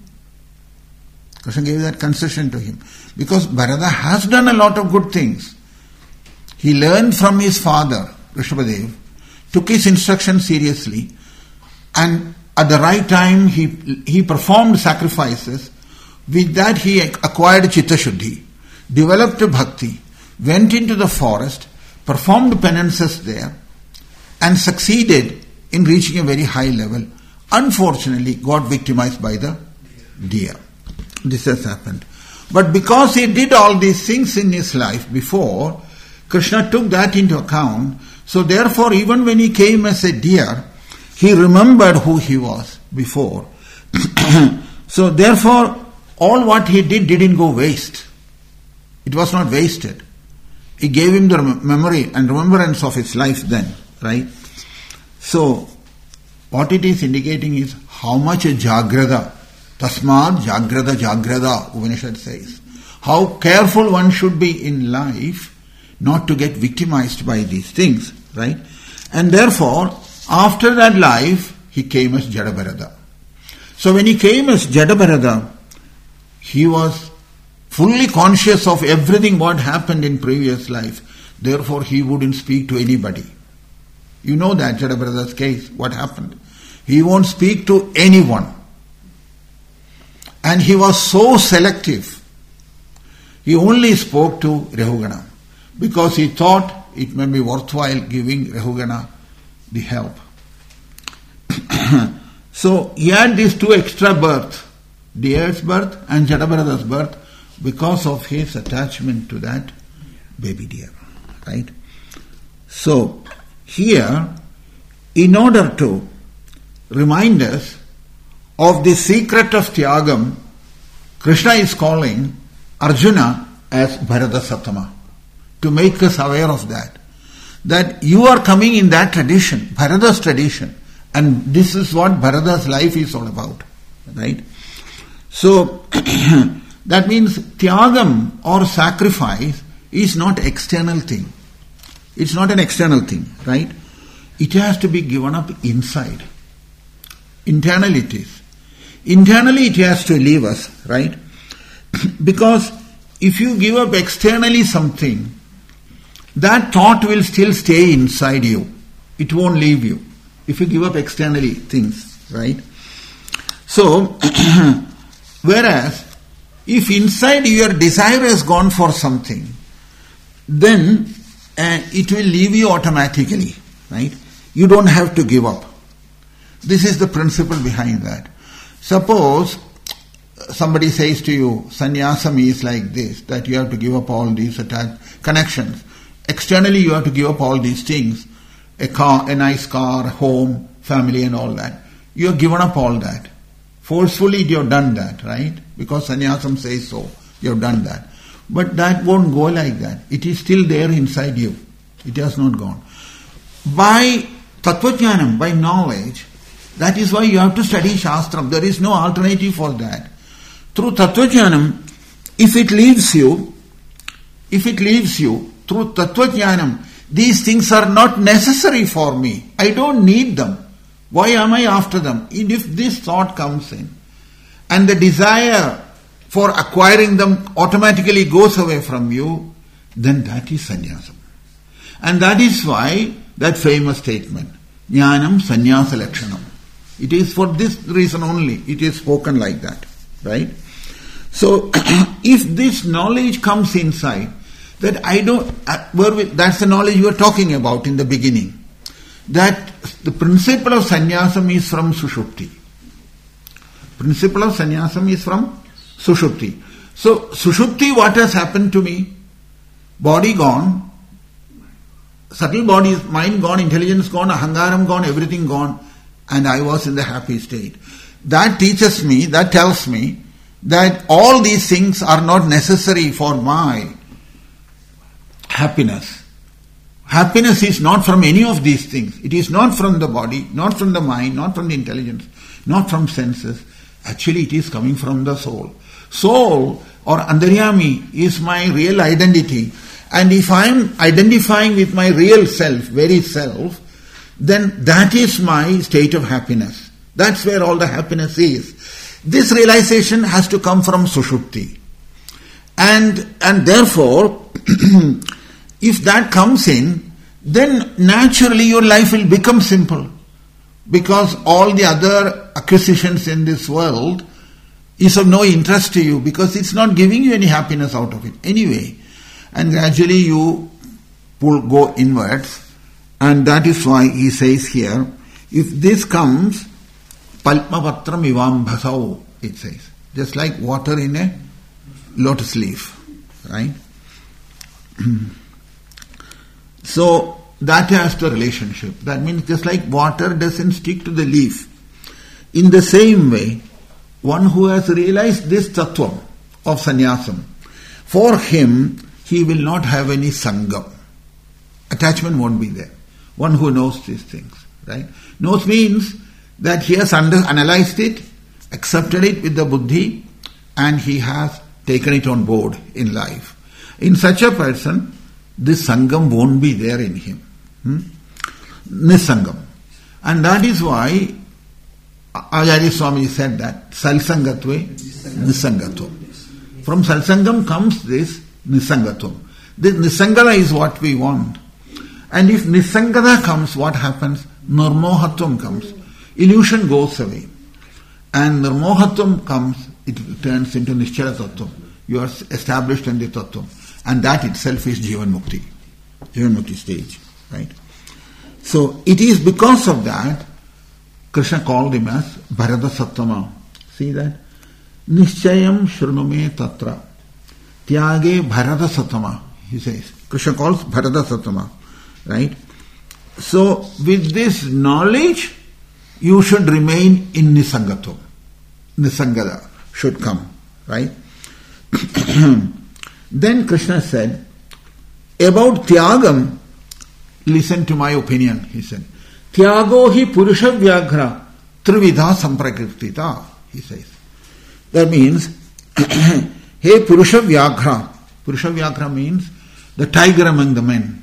Because Bharata has done a lot of good things. He learned from his father, Rishabhadev, took his instruction seriously, and at the right time he performed sacrifices. With that he acquired Chitta Shuddhi, developed bhakti, went into the forest, performed penances there, and succeeded in reaching a very high level. Unfortunately, got victimized by the deer. This has happened. But because he did all these things in his life before, Krishna took that into account. So therefore, even when he came as a deer, he remembered who he was before. So therefore, all what he did didn't go waste. It was not wasted. He gave him the memory and remembrance of his life then, right? So, what it is indicating is how much a jagrada, tasmad jagrada, Upanishad says. How careful one should be in life not to get victimized by these things, right? And therefore, after that life, he came as Jadabharata. So when he came as Jadabharata, he was fully conscious of everything what happened in previous life. Therefore, he wouldn't speak to anybody. You know that Jadabharata's case, what happened. He won't speak to anyone. And he was so selective. He only spoke to Rahugana because he thought it may be worthwhile giving Rahugana the help. So he had these two extra births, Deer's birth and Jadabharata's birth, because of his attachment to that baby deer. Right? So here, in order to remind us of the secret of Tyagam, Krishna is calling Arjuna as Bharata Sattama, to make us aware of that you are coming in that tradition, Bharata's tradition, and this is what Bharata's life is all about. Right? So, that means Tyagam or sacrifice is not external thing. It's not an external thing, right? It has to be given up inside. Internally it is. Internally it has to leave us, right? Because if you give up externally something, that thought will still stay inside you. It won't leave you. If you give up externally things, right? So, whereas, if inside your desire has gone for something, then it will leave you automatically, right? You don't have to give up. This is the principle behind that. Suppose somebody says to you, sannyasam is like this, that you have to give up all these connections. Externally you have to give up all these things, a car, a nice car, home, family and all that. You have given up all that. Forcefully you have done that, right? Because sannyasam says so. You have done that. But that won't go like that. It is still there inside you. It has not gone. By tattvajnanam, by knowledge, that is why you have to study Shastram. There is no alternative for that. Through tattvajnanam, if it leaves you, through tattvajnanam, these things are not necessary for me. I don't need them. Why am I after them? And if this thought comes in, and the desire for acquiring them automatically goes away from you, then that is sannyasam. And that is why that famous statement, Jnanam Sannyasa Lakshanam. It is for this reason only it is spoken like that, right? So, if this knowledge comes inside, that I don't, that's the knowledge you were talking about in the beginning, that the principle of sannyasam is from Sushupti. Principle of sannyasam is from Sushupti. So, Sushupti, what has happened to me? Body gone, subtle body, mind gone, intelligence gone, ahangaram gone, everything gone, and I was in the happy state. That teaches me, that tells me, that all these things are not necessary for my happiness. Happiness is not from any of these things. It is not from the body, not from the mind, not from the intelligence, not from senses. Actually, it is coming from the soul. Soul or Antaryami is my real identity. And if I am identifying with my real self, very self, then that is my state of happiness. That's where all the happiness is. This realization has to come from Sushupti. And therefore, if that comes in, then naturally your life will become simple. Because all the other acquisitions in this world is of no interest to you, because it's not giving you any happiness out of it anyway. And gradually you go inwards. And that is why he says here, if this comes, palpapatram ivam bhasau, it says. Just like water in a lotus leaf. Right? So, that has the relationship. That means just like water doesn't stick to the leaf. In the same way, one who has realized this tattvam of sannyasam, for him, he will not have any sangam. Attachment won't be there. One who knows these things, right? Knows means that he has analyzed it, accepted it with the buddhi, and he has taken it on board in life. In such a person, this sangam won't be there in him. Nisangam. And that is why Acharya Swami said that salsangatve nisangatvam. From salsangam comes this nisangatvam. This nisangata is what we want. And if nisangata comes, what happens? Nirmohatvam comes. Illusion goes away. And nirmohatvam comes, it turns into nischala tattvam. You are established in the tattvam. And that itself is Jivan Mukti. Jivanmukti stage, right? So it is because of that Krishna called him as Bharata Sattama. See that? Nishchayam Shrunume Tatra Tyage Bharata Sattama, he says. Krishna calls Bharata Sattama, right? So with this knowledge, you should remain in Nisangato. Nisangada should come, right? Then Krishna said, about Tyagam, listen to my opinion, he said. Tyago hi Purusha Vyaghra Trividha Samprakirtita, he says. That means, hey Purusha Vyaghra. Purusha Vyaghra means the tiger among the men.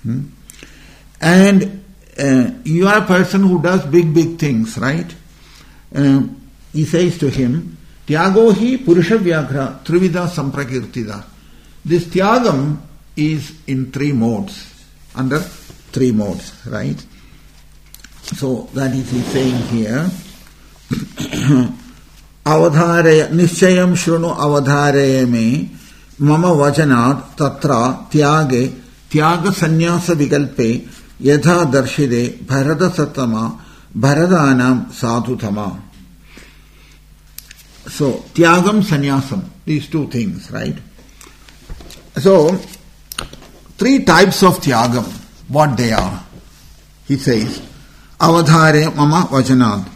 And you are a person who does big things, right? He says to him, Tyago hi Purusha Vyaghra Trividha Samprakirtita. This Tyagam is in 3 modes, under 3 modes, right? So that is he saying here. Avadharaya Nishchayam Shrunu Avadharaya me Mama Vajanat Tatra Tyage Tyaga Sannyasa Vikalpe Yatha Darshide Bharata Sattama Bharadanam Sadhutama. So Tyagam Sannyasam, these 2 things, right? So 3 types of Tyagam, what they are. He says, Avadhare Mama Vajanad.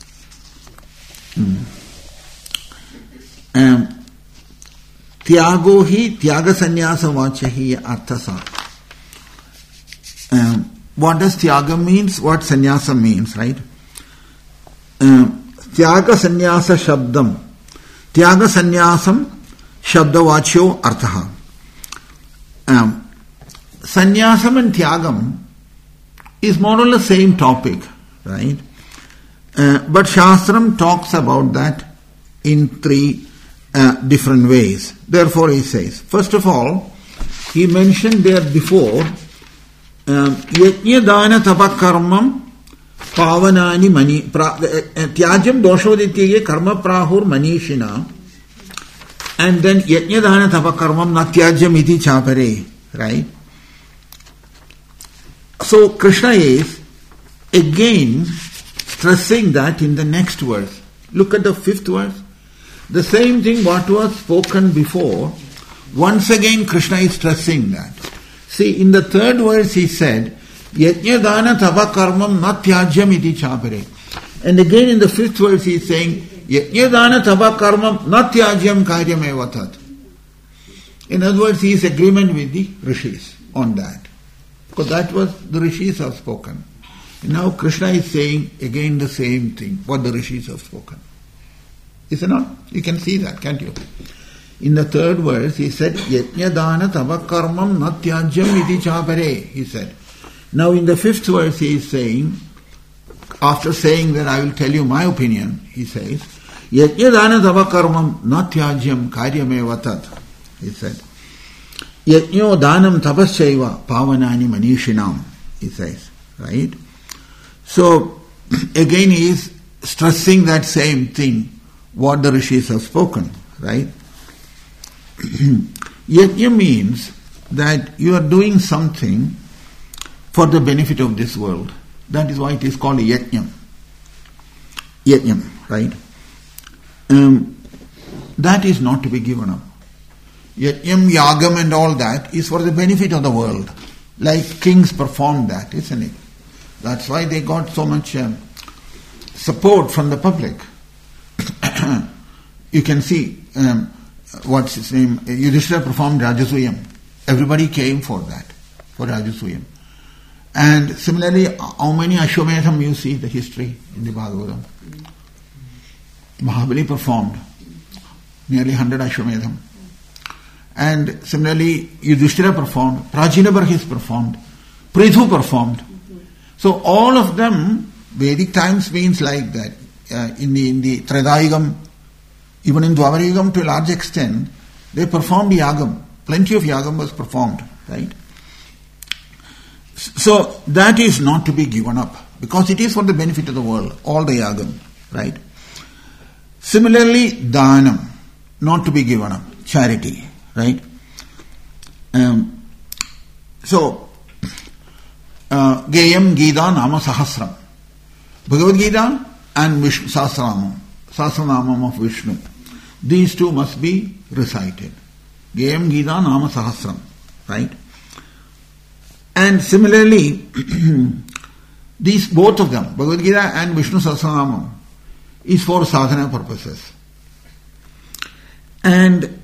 Tyago hi Tyaga Sannyasa Vachahi Arthasa. What does Tyaga means? What Sannyasa means, right? Tyaga Sannyasa Shabdam. Tyaga Sannyasam Shabdavachyo Arthaha. Sannyasam and Tyagam is more or less same topic, right? But Shastram talks about that in 3 different ways. Therefore he says, first of all, he mentioned there before, Yajna Dana Tapakarmam Pavanani Mani Tyajam Doshoditye Karma Prahur Manishina, and then Yajna Dana Tapakarmam Natyajam Iti Chapare, right? So Krishna is again stressing that in the next verse. Look at the 5th verse. The same thing what was spoken before, once again Krishna is stressing that. See, in the 3rd verse he said, Yajna Dana Tava Karmam Natyajyam Iti Chapare. And again in the 5th verse he is saying, Yajna Dana Tava Karmam Natyajyam Karyam Evatat. In other words, he is agreement with the rishis on that. Because that was the rishis have spoken. Now Krishna is saying again the same thing, what the rishis have spoken. Is it not? You can see that, can't you? In the 3rd verse, he said, Yajna Dana Tava Karmam Natyajyam Iti Chapare, he said. Now in the 5th verse, he is saying, after saying that I will tell you my opinion, he says, Yajna Dana Tava Karmam Natyajyam Karyame Vatat, he said. Yajno Danam Tapasyaiva Pavanani Manishinam, he says, right? So, again he is stressing that same thing, what the rishis have spoken, right? Yajna means that you are doing something for the benefit of this world. That is why it is called yajna. Yajna, right? That is not to be given up. Yajnam, yagam and all that is for the benefit of the world. Like kings performed that, isn't it? That's why they got so much support from the public. You can see, what's his name? Yudhishthira performed Rajasuyam. Everybody came for that, for Rajasuyam. And similarly, how many Ashwamedham you see the history in the Bhagavatam? Mahabali performed nearly 100 Ashwamedham. And similarly, Yudhishthira performed, Prajina Barhis performed, Prithu performed. So all of them, Vedic times means like that. In the Tredayugam, even in Dwaparayugam to a large extent, they performed yagam. Plenty of yagam was performed, right? So that is not to be given up, because it is for the benefit of the world, all the yagam, right? Similarly, dhanam, not to be given up, charity, right? So, Geyam Gita Nama Sahasram. Bhagavad Gita and Vishnu Sahasranamam of Vishnu. These two must be recited. Geyam Gita Nama Sahasram. Right? And similarly, these both of them, Bhagavad Gita and Vishnu Sahasranamam, is for sadhana purposes. And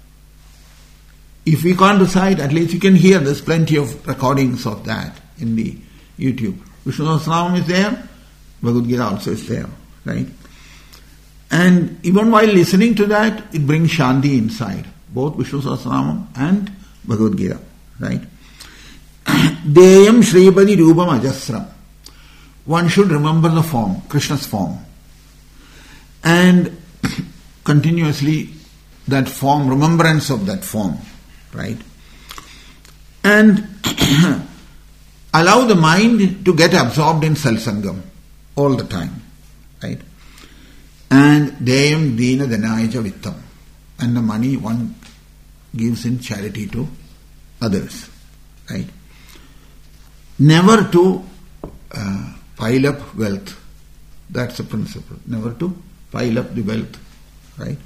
if we can't recite, at least you can hear. There's plenty of recordings of that in the YouTube. Vishnu Sahasranamam is there, Bhagavad Gita also is there, right? And even while listening to that, it brings Shanti inside, both Vishnu Sahasranamam and Bhagavad Gita, right? Deyam Shripadi Rupam Ajasram. One should remember the form, Krishna's form. And continuously that form, remembrance of that form, right? And allow the mind to get absorbed in Salsangam all the time, right? And Deyam Dina Danayaja Vittam. And the money one gives in charity to others, right? Never to pile up wealth. That's the principle. Never to pile up the wealth, right?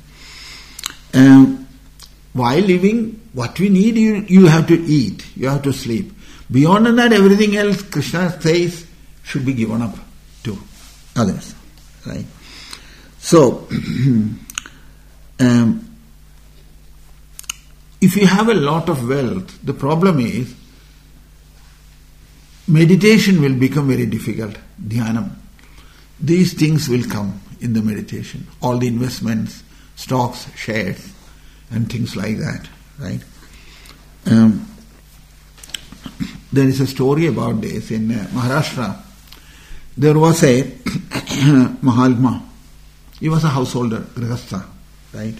While living, what we need, you have to eat, you have to sleep. Beyond that, everything else, Krishna says, should be given up to others, right? So, if you have a lot of wealth, the problem is, meditation will become very difficult. Dhyanam. These things will come in the meditation. All the investments, stocks, shares, and things like that, right? There is a story about this in Maharashtra. There was a Mahatma. He was a householder, Grihastha, right?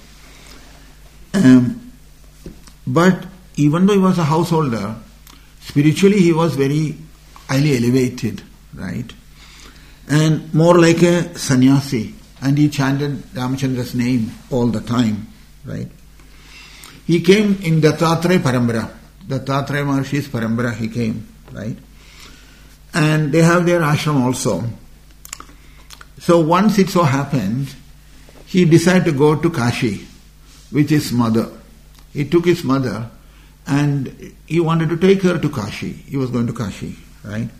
But even though he was a householder, spiritually he was very highly elevated, right? And more like a sannyasi. And he chanted Ramachandra's name all the time, right? He came in Dattatreya Parambara. Dattatreya Maharshi's Parambara he came, right? And they have their ashram also. So once it so happened, he decided to go to Kashi with his mother. He took his mother and he wanted to take her to Kashi. He was going to Kashi, right?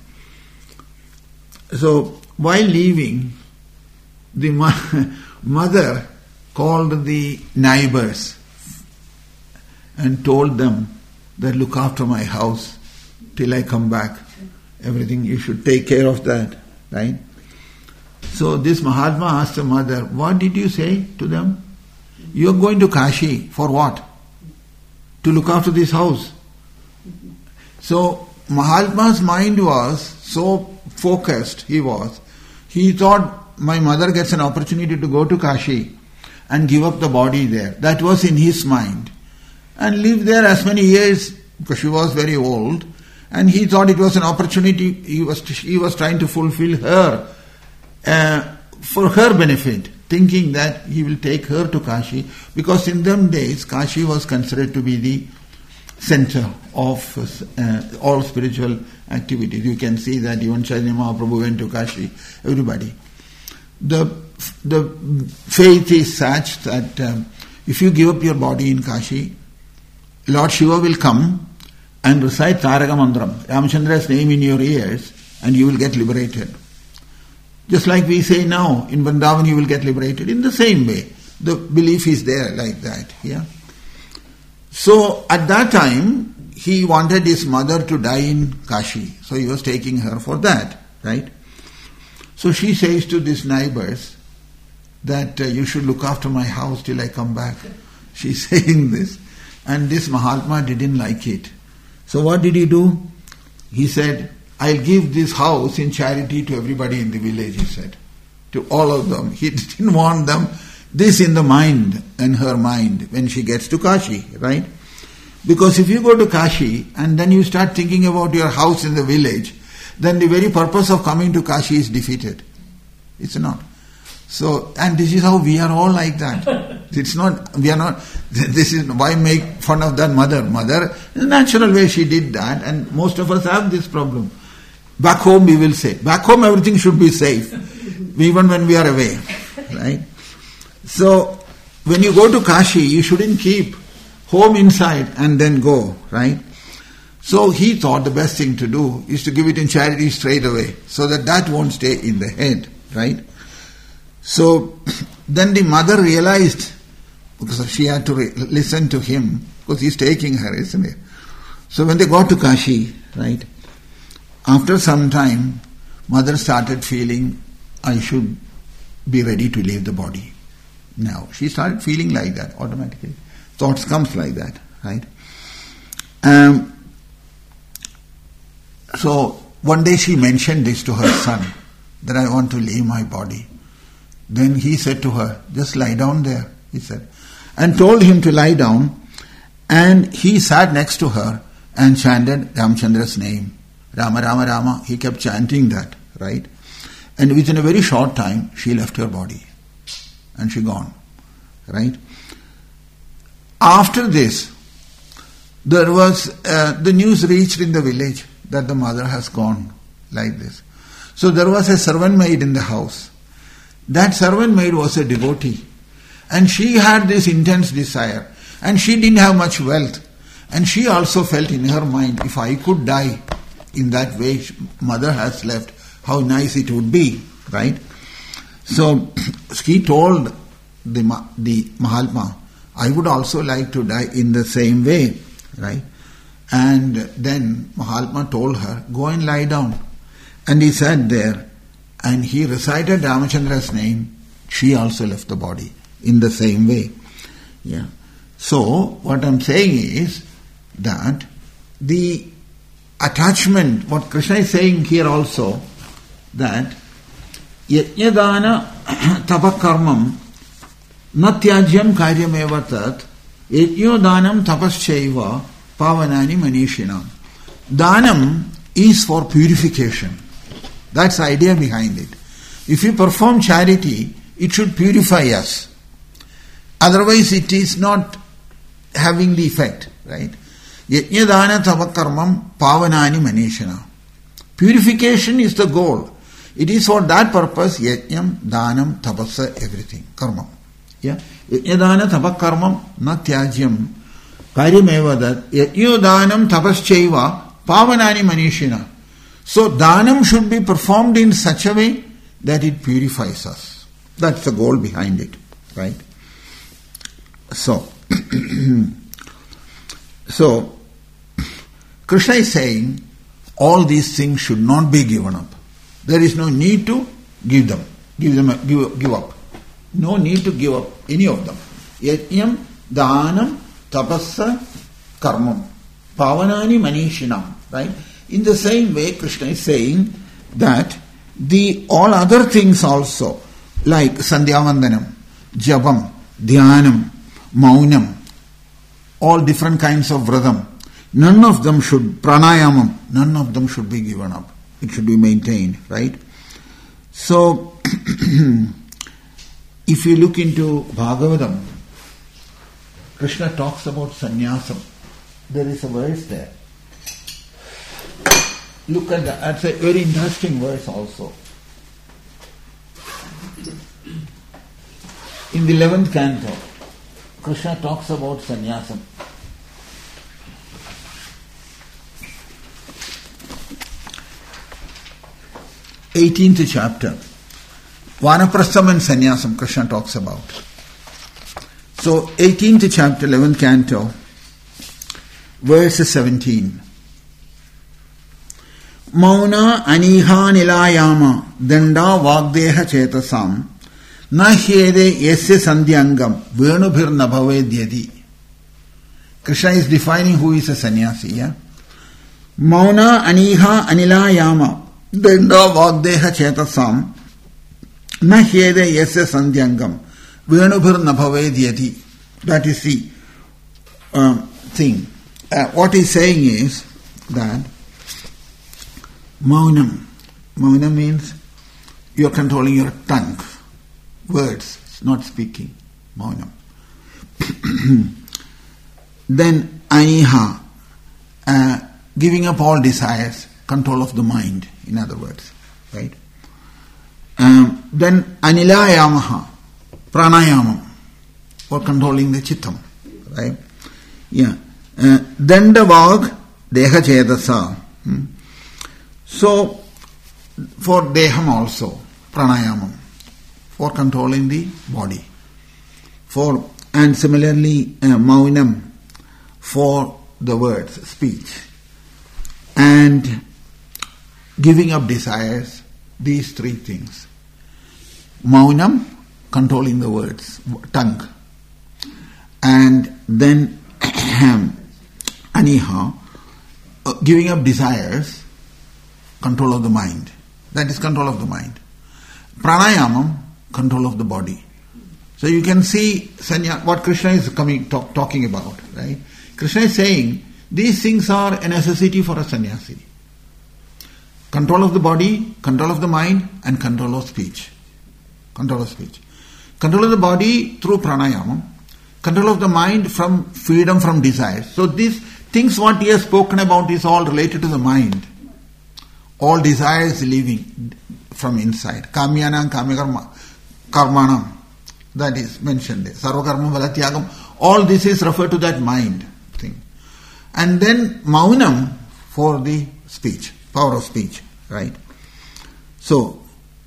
So while leaving, the mother called the neighbors and told them that look after my house till I come back. Everything, you should take care of that, right? So this Mahatma asked the mother, what did you say to them? You are going to Kashi for what? To look after this house. So Mahatma's mind was so focused, he thought my mother gets an opportunity to go to Kashi and give up the body there. That was in his mind. And live there as many years, because she was very old, and he thought it was an opportunity he was trying to fulfill her for her benefit, thinking that he will take her to Kashi, because in them days Kashi was considered to be the center of all spiritual activities. You can see that even Chaitanya Mahaprabhu went to Kashi, everybody. The faith is such that if you give up your body in Kashi, Lord Shiva will come and recite Taraka Mantram, Ramachandra's name in your ears, and you will get liberated. Just like we say now, in Vrindavan you will get liberated. In the same way, the belief is there like that. Yeah. So at that time, he wanted his mother to die in Kashi. So he was taking her for that, right? So she says to these neighbors that you should look after my house till I come back. She's saying this. And this Mahatma didn't like it. So what did he do? He said, I'll give this house in charity to everybody in the village, he said. To all of them. He didn't want them, this in the mind, in her mind, when she gets to Kashi, right? Because if you go to Kashi and then you start thinking about your house in the village, then the very purpose of coming to Kashi is defeated. It's not. So, and this is how we are all like that. It's not, we are not, this is, why make fun of that mother? Mother, in a natural way she did that, and most of us have this problem. Back home we will say, back home everything should be safe, even when we are away, right? So, when you go to Kashi, you shouldn't keep home inside and then go, right? So he thought the best thing to do is to give it in charity straight away, so that won't stay in the head, right? So then the mother realized, because she had to listen to him, because he's taking her, isn't it? So when they got to Kashi, right, after some time, mother started feeling, I should be ready to leave the body. Now, she started feeling like that automatically. Thoughts comes like that, right? So one day she mentioned this to her son, that I want to leave my body. Then he said to her, just lie down there, he said, and told him to lie down, and he sat next to her and chanted Ramchandra's name. Rama, Rama, Rama. He kept chanting that, right? And within a very short time, she left her body. And she gone, right? After this, there was, the news reached in the village that the mother has gone like this. So there was a servant maid in the house. That servant maid was a devotee. And she had this intense desire. And she didn't have much wealth. And she also felt in her mind, if I could die in that way mother has left, how nice it would be, right? So he told the Mahatma, I would also like to die in the same way, right? And then Mahatma told her, go and lie down. And he sat there and he recited Ramachandra's name. She also left the body in the same way. Yeah. So what I'm saying is that the attachment, what Krishna is saying here also, that yajnadana tapakarmam natyajyam karyameva tat yajnodanam tapaschaiva pavanani manishinam. Danam is for purification. That's the idea behind it. If we perform charity, it should purify us. Otherwise it is not having the effect, right? Yajnadana tapakarmam pavanani manishana. Purification is the goal. It is for that purpose, yajnam, danam, tapasa, everything, karma. Yeah? Yajnadana tapakarmam natyajyam karyameva dat yajnodanam tapaschaiva pavanani manishina. So danam should be performed in such a way that it purifies us. That's the goal behind it, right? So, Krishna is saying all these things should not be given up. There is no need to give up. No need to give up any of them. Yajnam, danam, tapassa, karmam, pavanani manishinam. Right? In the same way, Krishna is saying that all other things also, like sandhyavandanam, jabam, dhyanam, maunam, all different kinds of vratam, none of them should, pranayamam, none of them should be given up. It should be maintained, right? So, if you look into Bhagavatam, Krishna talks about sannyasam. There is a verse there. Look at that. That's a very interesting verse also. In the 11th canto, Krishna talks about sannyasam. 18th chapter. Vanaprastham and sannyasam Krishna talks about. So 18th chapter, 11th canto, verse 17. Mauna aniha nilayama danda vagdeha chetasam na hyede yasya sandhyangam venubhir nabhavedyadi. Krishna is defining who is a sannyasi. Yeah? Mauna aniha anilayama danda vagdeha chetasam na hyede yasya sandhyangam venubhir nabhavedyadi. That is the thing. What he's saying is that Maunam means you are controlling your tongue. words, not speaking, maunam. Then aniha, giving up all desires, control of the mind, in other words, right? Then anilayamaha, pranayamam, for controlling the chittam, right? Yeah. Dandavag, deha chedasa. So, for deham also, pranayamam, for controlling the body. And similarly, maunam, for the words, speech. And giving up desires, these three things. Maunam, controlling the words, tongue. And then aniha, giving up desires, control of the mind. That is control of the mind. Pranayamam, control of the body. So you can see what Krishna is talking about, right? Krishna is saying these things are a necessity for a sannyasi. Control of the body, control of the mind, and control of speech. Control of speech. Control of the body through pranayama. Control of the mind from freedom from desire. So these things what he has spoken about is all related to the mind. All desires leaving from inside. Kamyanam, karmanam. That is mentioned there. Sarvakarma valatyagam. All this is referred to that mind thing. And then maunam for the speech. Power of speech. Right? So,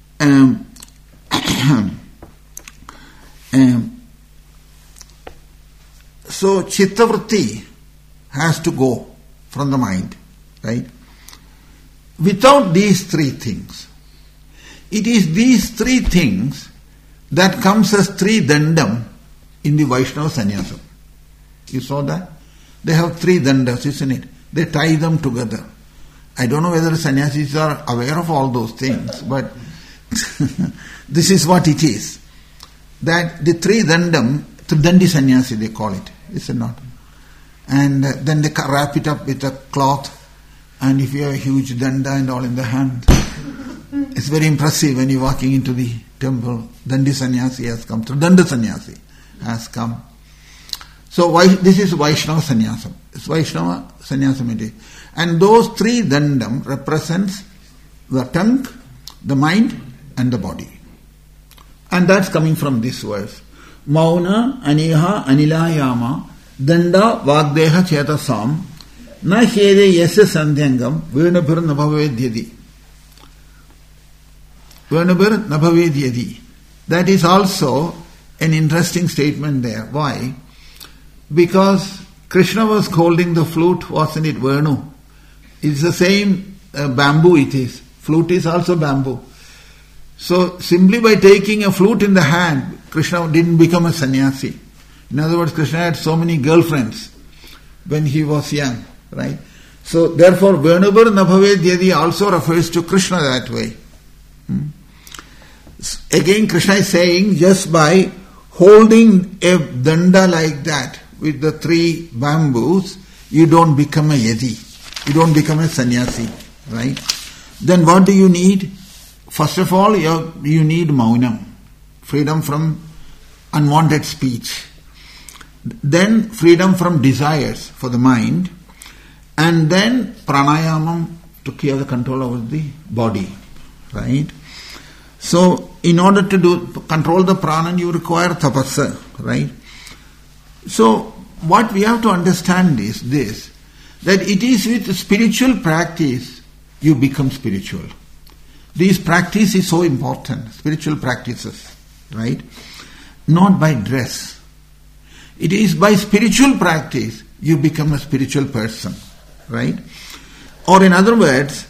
so chittavritti has to go from the mind. Right? Without these three things, it is these three things that comes as three dandam in the Vaishnava sannyasam. You saw that? They have three dandas, isn't it? They tie them together. I don't know whether sannyasis are aware of all those things, but this is what it is. That the three dandam, Tridandi sannyasi they call it, is it not? And then they wrap it up with a cloth, and if you have a huge danda and all in the hand, it's very impressive when you're walking into the temple. Dandi sannyasi has come, Tridanda sannyasi has come. So this is Vaishnava sannyasam. It's Vaishnava sannyasam it is. And those three dandam represents the tongue, the mind and the body. And that's coming from this verse. Mauna, aniha, anilayama, danda, vagdeha, chetasam, na hede yasya sandhyangam, venabhir nabhavedyadi. Venabhir nabhavedyadi. That is also an interesting statement there. Why? Because Krishna was holding the flute, wasn't it, Venu? It's the same bamboo it is. Flute is also bamboo. So simply by taking a flute in the hand, Krishna didn't become a sannyasi. In other words, Krishna had so many girlfriends when he was young, right? So therefore, Venubhar Nabhavedyadi also refers to Krishna that way. Again, Krishna is saying, just by holding a danda like that, with the three bamboos, you don't become a yadi. You don't become a sannyasi, right? Then what do you need? First of all, you need maunam, freedom from unwanted speech. Then freedom from desires for the mind. And then pranayamam to keep the control over the body, right? So, in order to control the prana, you require tapassa, right? So, what we have to understand is this, that it is with spiritual practice you become spiritual. This practice is so important, spiritual practices, right? Not by dress. It is by spiritual practice you become a spiritual person, right? Or in other words,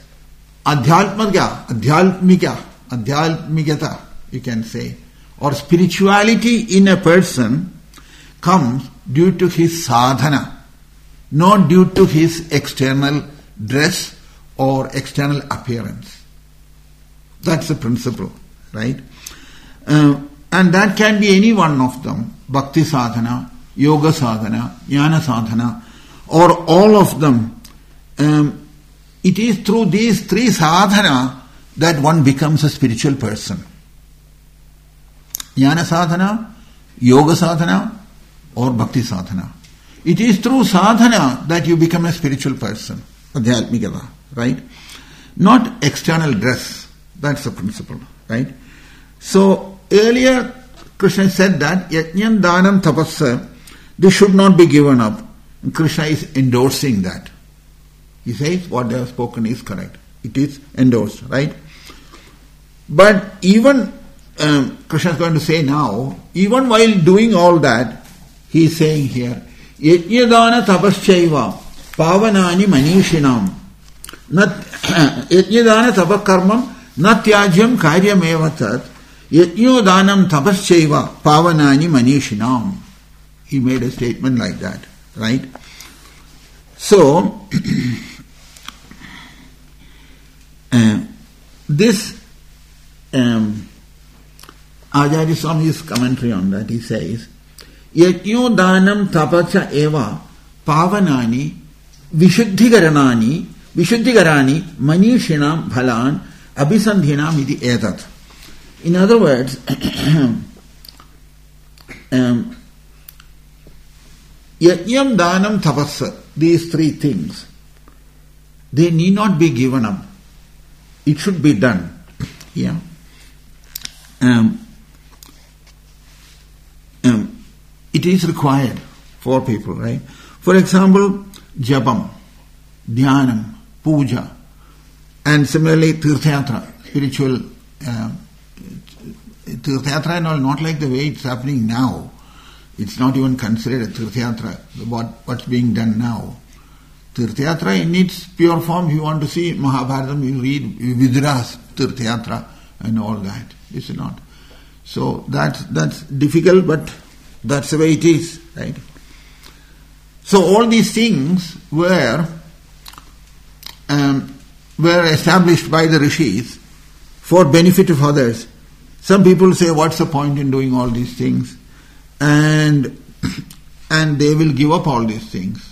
adhyalmikata, you can say, or spirituality in a person comes due to his sadhana, not due to his external dress or external appearance. That's the principle, right? And that can be any one of them, bhakti sadhana, yoga sadhana, jnana sadhana, or all of them. It is through these three sadhana that one becomes a spiritual person. Jnana sadhana, yoga sadhana, or bhakti sadhana. It is through sadhana that you become a spiritual person, adhyatmikata, right? Not external dress. That's the principle, right? So earlier Krishna said that yajnam dhanam tapassa, this should not be given up. And Krishna is endorsing that. He says what they have spoken is correct. It is endorsed, right? But even Krishna is going to say now, even while doing all that, he is saying here, yajnadana tapaschaiva pavanani manishinam yajnadana tapakarmam natyajyam karyameva tat yajnodanam tapaschaiva pavanani manishinam. He made a statement like that, right? So, this Acharya Swami's commentary on that, he says, Yajnodanam tapacha eva pavanani vishuddhigarani manishinam bhalan abhisandhinam iti etat. In other words, Yajnam Danam Tapassa, these three things, they need not be given up. It should be done. Yeah. It is required for people, right? For example, Japam, Dhyanam, Puja, and similarly Tirthayatra, spiritual Tirthayatra and all, not like the way it's happening now. It's not even considered a Tirthayatra, what's being done now. Tirthayatra in its pure form, if you want to see Mahabharatam, you read Vidura's Tirthayatra and all that. Is it not? So that's difficult, but that's the way it is, right? So all these things were established by the rishis for benefit of others. Some people say, what's the point in doing all these things? And they will give up all these things.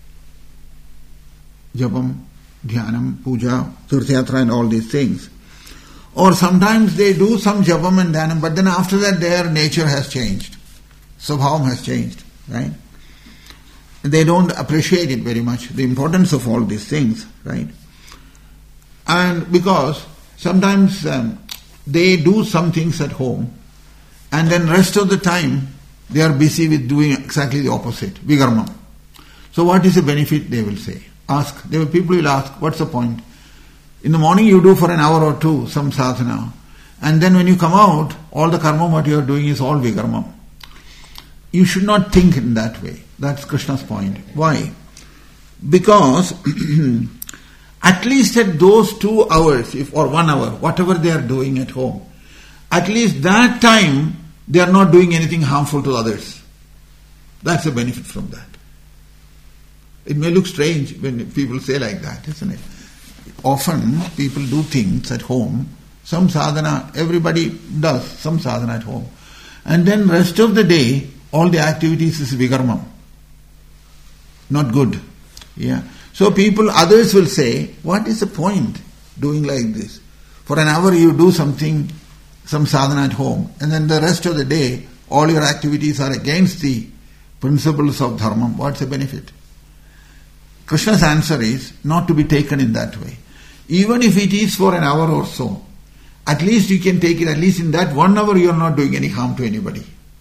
Japam, Dhyanam, Puja, Tirthayatra and all these things. Or sometimes they do some Japam and Dhyanam, but then after that their nature has changed. Swabhavam has changed, right? They don't appreciate it very much, the importance of all these things, right? And because sometimes they do some things at home and then rest of the time they are busy with doing exactly the opposite, vikarma. So what is the benefit, they will say? People will ask, what's the point? In the morning you do for an hour or two some sadhana, and then when you come out, all the karma what you are doing is all vikarma. You should not think in that way. That's Krishna's point. Why? Because at least at those 2 hours, or 1 hour, whatever they are doing at home, at least that time they are not doing anything harmful to others. That's a benefit from that. It may look strange when people say like that, isn't it? Often people do things at home, some sadhana, everybody does some sadhana at home. And then rest of the day, all the activities is vikarma. Not good. Yeah. So others will say, what is the point doing like this? For an hour you do something, some sadhana at home, and then the rest of the day, all your activities are against the principles of dharma. What's the benefit? Krishna's answer is not to be taken in that way. Even if it is for an hour or so, at least you can take it, at least in that 1 hour you are not doing any harm to anybody.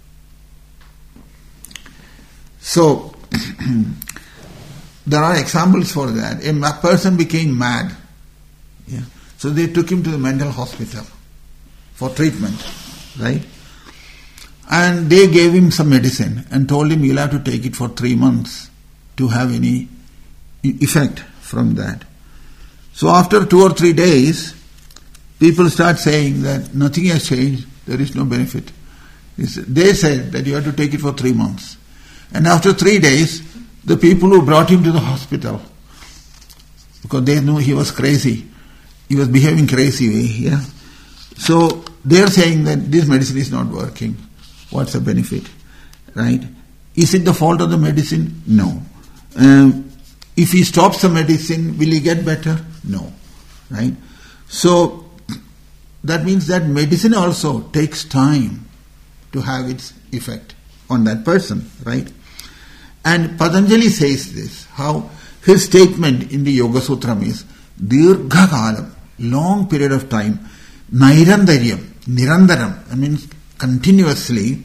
So, there are examples for that. A person became mad. Yeah. So they took him to the mental hospital for treatment, right? And they gave him some medicine and told him you'll have to take it for 3 months to have any effect from that. So after 2 or 3 days, people start saying that nothing has changed, there is no benefit. They said that you have to take it for 3 months. And after 3 days, the people who brought him to the hospital, because they knew he was crazy, he was behaving crazy way, yeah. So they are saying that this medicine is not working. What's the benefit, right? Is it the fault of the medicine? No. If he stops the medicine, will he get better? No, right? So that means that medicine also takes time to have its effect on that person, right? And Patanjali says this, how his statement in the Yoga Sutram is, Dirgha Kalam, long period of time, Nairandaryam, Nirandaram, I mean continuously,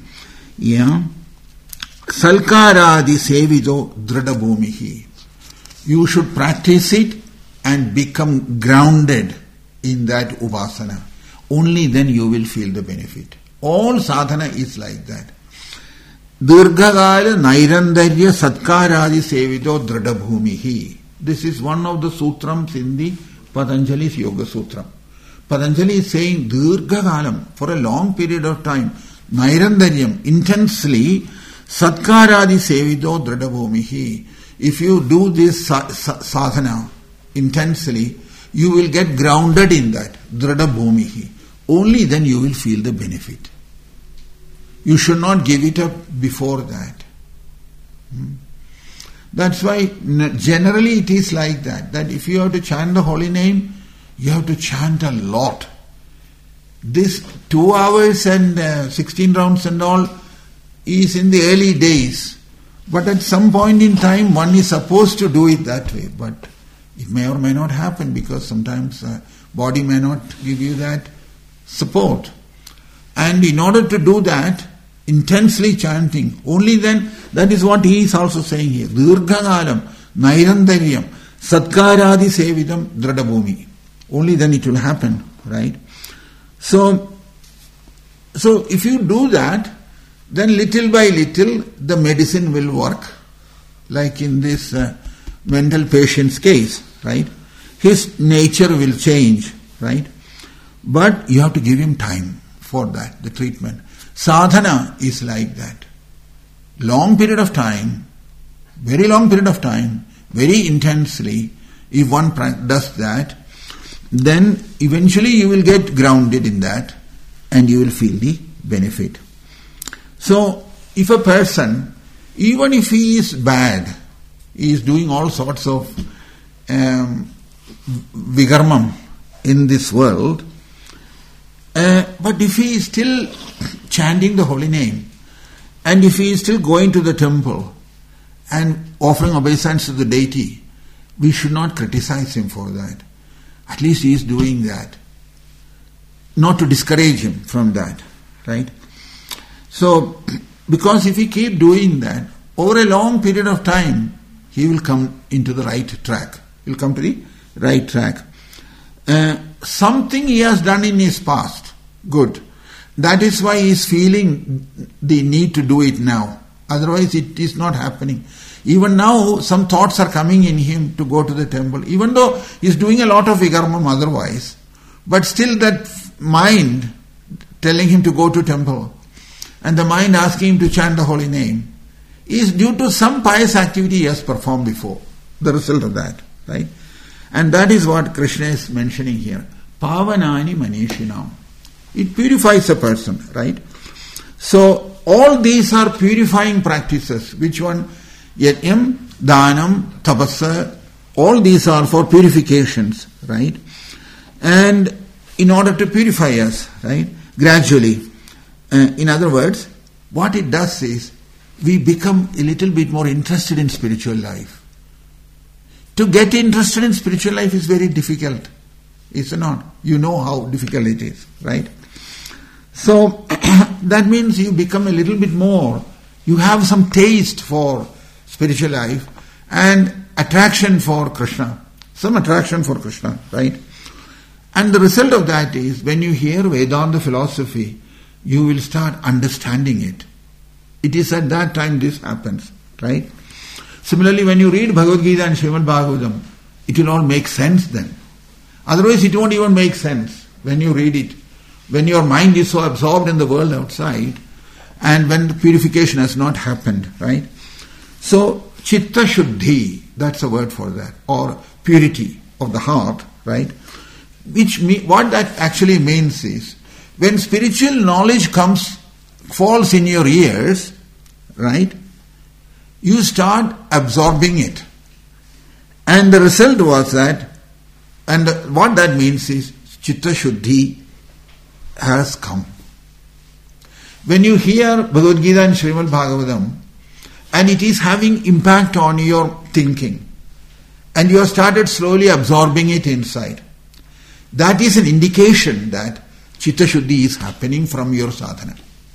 Salkaradi Sevido Dridabhumihi. You should practice it and become grounded in that upasana. Only then you will feel the benefit. All sadhana is like that. Dirghakala Nairandarya Satkaradi Sevido Dridabhumihi. This is one of the sutrams in the Patanjali's Yoga Sutra. Patanjali is saying Dirghakalam, for a long period of time, Nairandaryam, intensely, Satkaradi Sevido Dridabhumihi. If you do this sadhana intensely, you will get grounded in that, Dridabhumihi. Only then you will feel the benefit. You should not give it up before that. That's why generally it is like that if you have to chant the holy name, you have to chant a lot. This 2 hours and 16 rounds and all is in the early days. But at some point in time, one is supposed to do it that way. But it may or may not happen because sometimes body may not give you that support. And in order to do that, intensely chanting, only then, that is what he is also saying here. Dirghakalam, Nairandaryam, Satkaradi Sevidam, Dridabhumi. Only then it will happen, right? So if you do that, then little by little the medicine will work. Like in this mental patient's case, right? His nature will change, right? But you have to give him time for that, the treatment. Sadhana is like that. Long period of time, very long period of time, very intensely, if one does that, then eventually you will get grounded in that and you will feel the benefit. So, if a person, even if he is bad, he is doing all sorts of vigarmam in this world, but if he is still chanting the holy name, and if he is still going to the temple and offering obeisance to the deity, we should not criticize him for that. At least he is doing that. Not to discourage him from that, right? So, because if he keep doing that, over a long period of time, he will come into the right track. He will come to the right track. Something he has done in his past, good. That is why he is feeling the need to do it now. Otherwise it is not happening. Even now, some thoughts are coming in him to go to the temple. Even though he is doing a lot of vigarmam otherwise, but still that mind telling him to go to temple, and the mind asking him to chant the holy name, is due to some pious activity he has performed before. The result of that, right? And that is what Krishna is mentioning here. Pavanani manishinam. It purifies a person, right? So, all these are purifying practices. Which one? Yatyam, Dhanam, Tapasa, all these are for purifications, right? And in order to purify us, right? Gradually. In other words, what it does is, we become a little bit more interested in spiritual life. To get interested in spiritual life is very difficult. Is it not? You know how difficult it is, right? So, that means you become a little bit more, you have some taste for spiritual life and attraction for Krishna. Some attraction for Krishna, right? And the result of that is, when you hear Vedanta philosophy, you will start understanding it. It is at that time this happens, right? Similarly, when you read Bhagavad Gita and Srimad Bhagavatam, it will all make sense then. Otherwise, it won't even make sense when you read it. When your mind is so absorbed in the world outside, and when the purification has not happened, right? So, Chitta Shuddhi, that's a word for that, or purity of the heart, right? What that actually means is, when spiritual knowledge falls in your ears, right, you start absorbing it. And the result was that, and what that means is, Chitta Shuddhi has come. When you hear Bhagavad Gita and Srimad Bhagavatam, and it is having impact on your thinking, and you have started slowly absorbing it inside, that is an indication that Chitta Shuddhi is happening from your sadhana.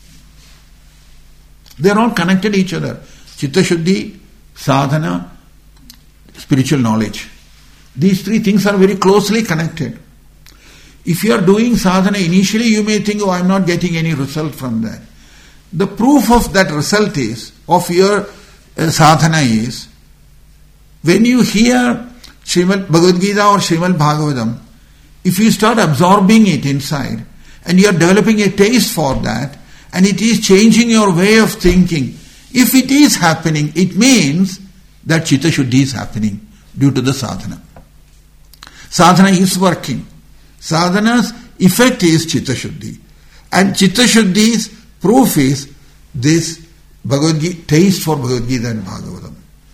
They are all connected to each other. Chitta Shuddhi, sadhana, spiritual knowledge. These three things are very closely connected. If you are doing sadhana, initially you may think, I am not getting any result from that. The proof of that result is, of your sadhana is, when you hear Srimad Bhagavad Gita or Srimad Bhagavatam, if you start absorbing it inside, and you are developing a taste for that, and it is changing your way of thinking, if it is happening, it means that Chitta Shuddhi is happening due to the sadhana. Sadhana is working. Sadhana's effect is Chitta Shuddhi. And Chitta Shuddhi's proof is this Bhagavad Gita, taste for Bhagavad Gita and Bhagavatam.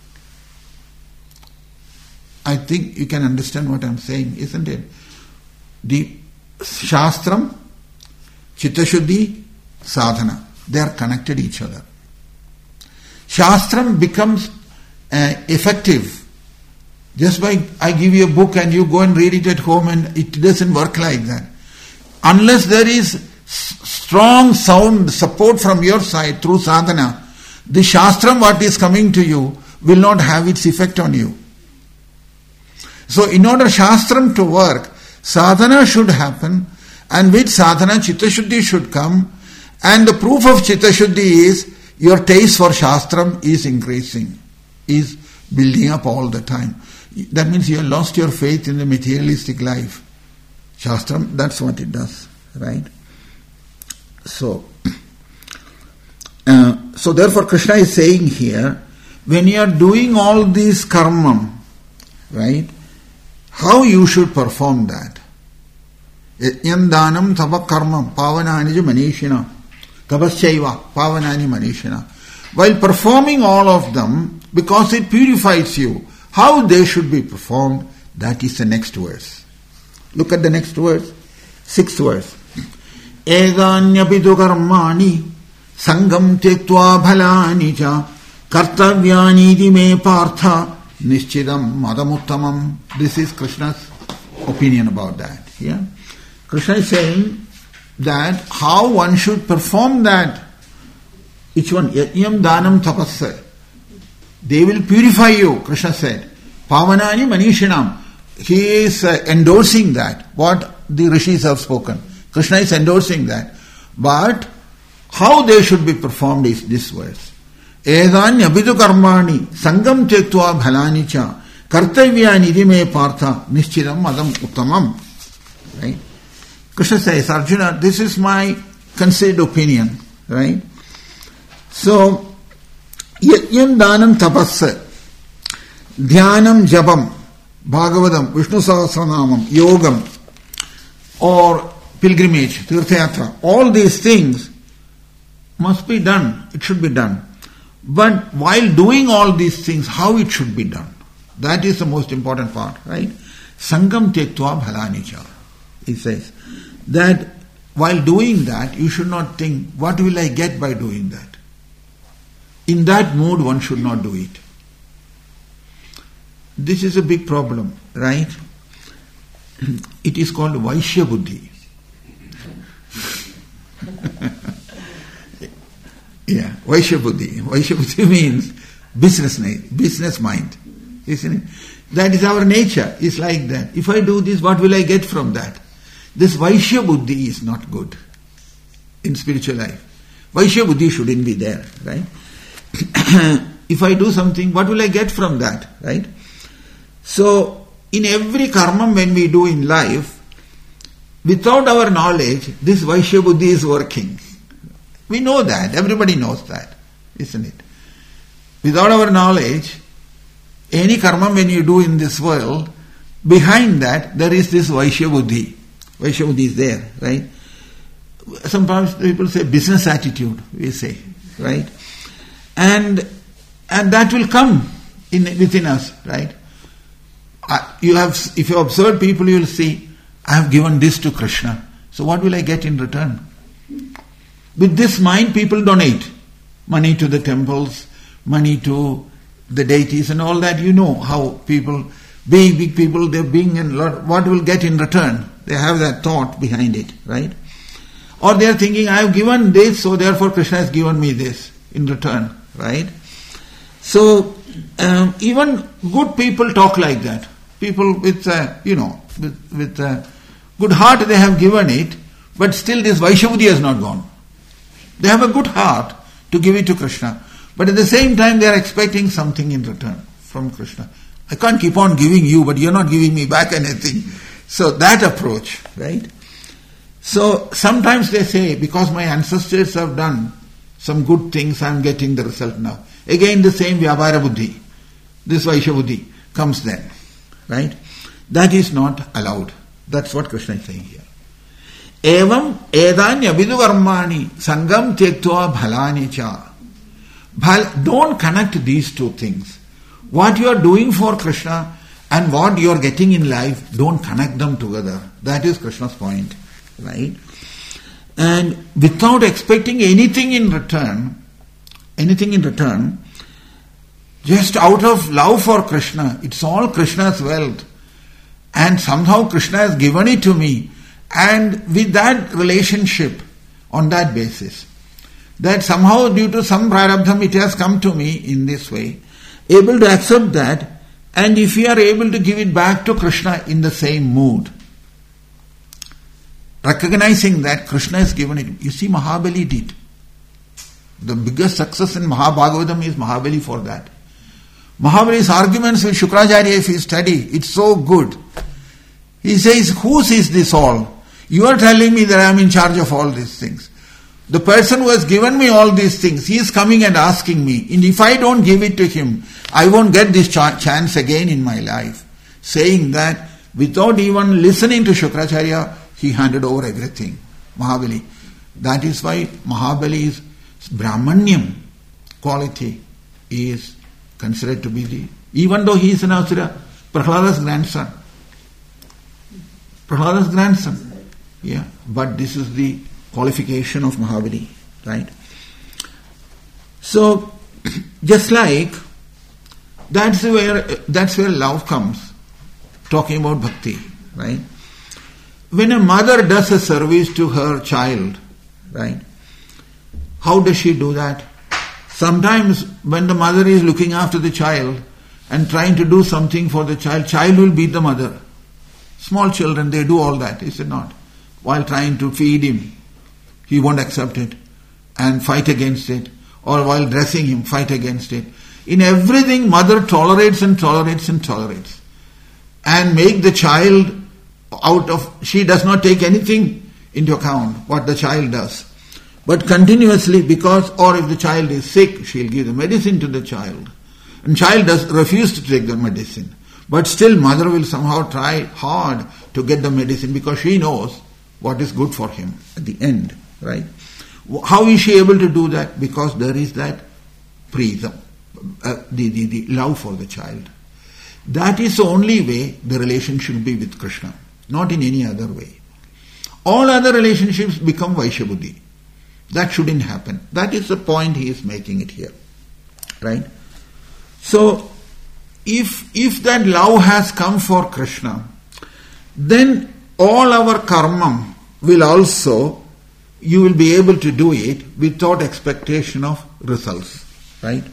I think you can understand what I am saying, isn't it? The Shastram, Chitta Shuddhi, sadhana, they are connected to each other. Shastram becomes effective just by I give you a book and you go and read it at home, and it doesn't work like that. Unless there is strong sound support from your side through sadhana, the Shastram what is coming to you will not have its effect on you. So in order Shastram to work, sadhana should happen, and with sadhana Chitta Shuddhi should come, and the proof of Chitta Shuddhi is your taste for Shastram is increasing, is building up all the time. That means you have lost your faith in the materialistic life. Shastram, that's what it does, right? So therefore Krishna is saying here, when you are doing all these karma, right, how you should perform that. Yajnam danam tava karmam pavanani manishina tapaschaiva pavanani manishina. While performing all of them, because it purifies you, how they should be performed, that is the next verse. Look at the next verse, 6th verse. Edanyapitu karmani sangam tektva bhalani cha kartavyani me partha nischidam madamuttamam. This is Krishna's opinion about that. Yeah? Krishna is saying that how one should perform that. Which one? Yajnam danam tapasya. They will purify you, Krishna said. Pavanani manishinam. He is endorsing that, what the rishis have spoken. Krishna is endorsing that. But how they should be performed is this verse. Edanya abhidu karmani sangam tektva bhalani cha kartavyani me partha nischidam madam uttamam. Right? Krishna says, Arjuna, this is my considered opinion. Right? So, yajnam danam tapasya, dhyanam jabam, Bhagavatam, Vishnu Sahasranamam, Yogam, or pilgrimage, Tirthayatra, all these things must be done. It should be done. But while doing all these things, how it should be done? That is the most important part, right? Sangam tektva bhalanicha. He says that while doing that, you should not think, what will I get by doing that? In that mood, one should not do it. This is a big problem, right? It is called Vaishya Buddhi. Yeah, Vaishya Buddhi. Vaishya Buddhi means business mind, isn't it? That is our nature. It's like that. If I do this, what will I get from that? This Vaishya Buddhi is not good in spiritual life. Vaishya Buddhi shouldn't be there, right? If I do something, what will I get from that, right? So, in every karma when we do in life, without our knowledge, this Vaishya Buddhi is working. We know that, everybody knows that, isn't it? Without our knowledge, any karma when you do in this world, behind that there is this Vaishya Buddhi. Vaishya Buddhi is there, right? Sometimes people say business attitude, we say, right? And that will come within us, right? If you observe people, you will see, I have given this to Krishna. So what will I get in return? With this mind, people donate money to the temples, money to the deities and all that. You know how people, big people, they're being in lot, what will get in return. They have that thought behind it, right? Or they're thinking, I have given this, so therefore Krishna has given me this in return, right? So, even good people talk like that. People with, with good heart, they have given it, but still this Vaishyavudi has not gone. They have a good heart to give it to Krishna, but at the same time they are expecting something in return from Krishna. I can't keep on giving you, but you're not giving me back anything. So that approach, right? So sometimes they say, because my ancestors have done some good things, I'm getting the result now. Again the same Vyavara Buddhi, this Vaishyavudi comes then, right? That is not allowed. That's what Krishna is saying here. Evam edanya viduvarmani sangam tektva bhalani cha. Don't connect these two things. What you are doing for Krishna and what you are getting in life, don't connect them together. That is Krishna's point, right? And without expecting anything in return, just out of love for Krishna, it's all Krishna's wealth. And somehow Krishna has given it to me. And with that relationship, on that basis, that somehow due to some prarabdham it has come to me in this way, able to accept that, and if we are able to give it back to Krishna in the same mood, recognizing that Krishna has given it. You see, Mahabali did. The biggest success in Mahabhagavatam is Mahabali for that. Mahabali's arguments with Shukracharya, if you study, it's so good. He says, whose is this all? You are telling me that I am in charge of all these things. The person who has given me all these things, he is coming and asking me, and if I don't give it to him, I won't get this chance again in my life. Saying that, without even listening to Shukracharya, he handed over everything. Mahabali. That is why Mahabali's Brahmanyam quality is considered to be the, even though he is an Asura, Prahlada's grandson. Yeah, but this is the qualification of Mahabali, right? So, just like, that's where love comes, talking about bhakti, right? When a mother does a service to her child, right, how does she do that? Sometimes when the mother is looking after the child and trying to do something for the child will beat the mother. Small children, they do all that, is it not? While trying to feed him, he won't accept it and fight against it. Or while dressing him, fight against it. In everything, mother tolerates and make the child she does not take anything into account what the child does. But continuously, or if the child is sick, she'll give the medicine to the child. And child refuse to take the medicine. But still mother will somehow try hard to get the medicine because she knows what is good for him at the end, right? How is she able to do that? Because there is that pritham, the love for the child. That is the only way the relation should be with Krishna, not in any other way. All other relationships become Vaishyavudi. That shouldn't happen. That is the point he is making it here, right? So, if that love has come for Krishna, then all our karma will also, you will be able to do it without expectation of results, right?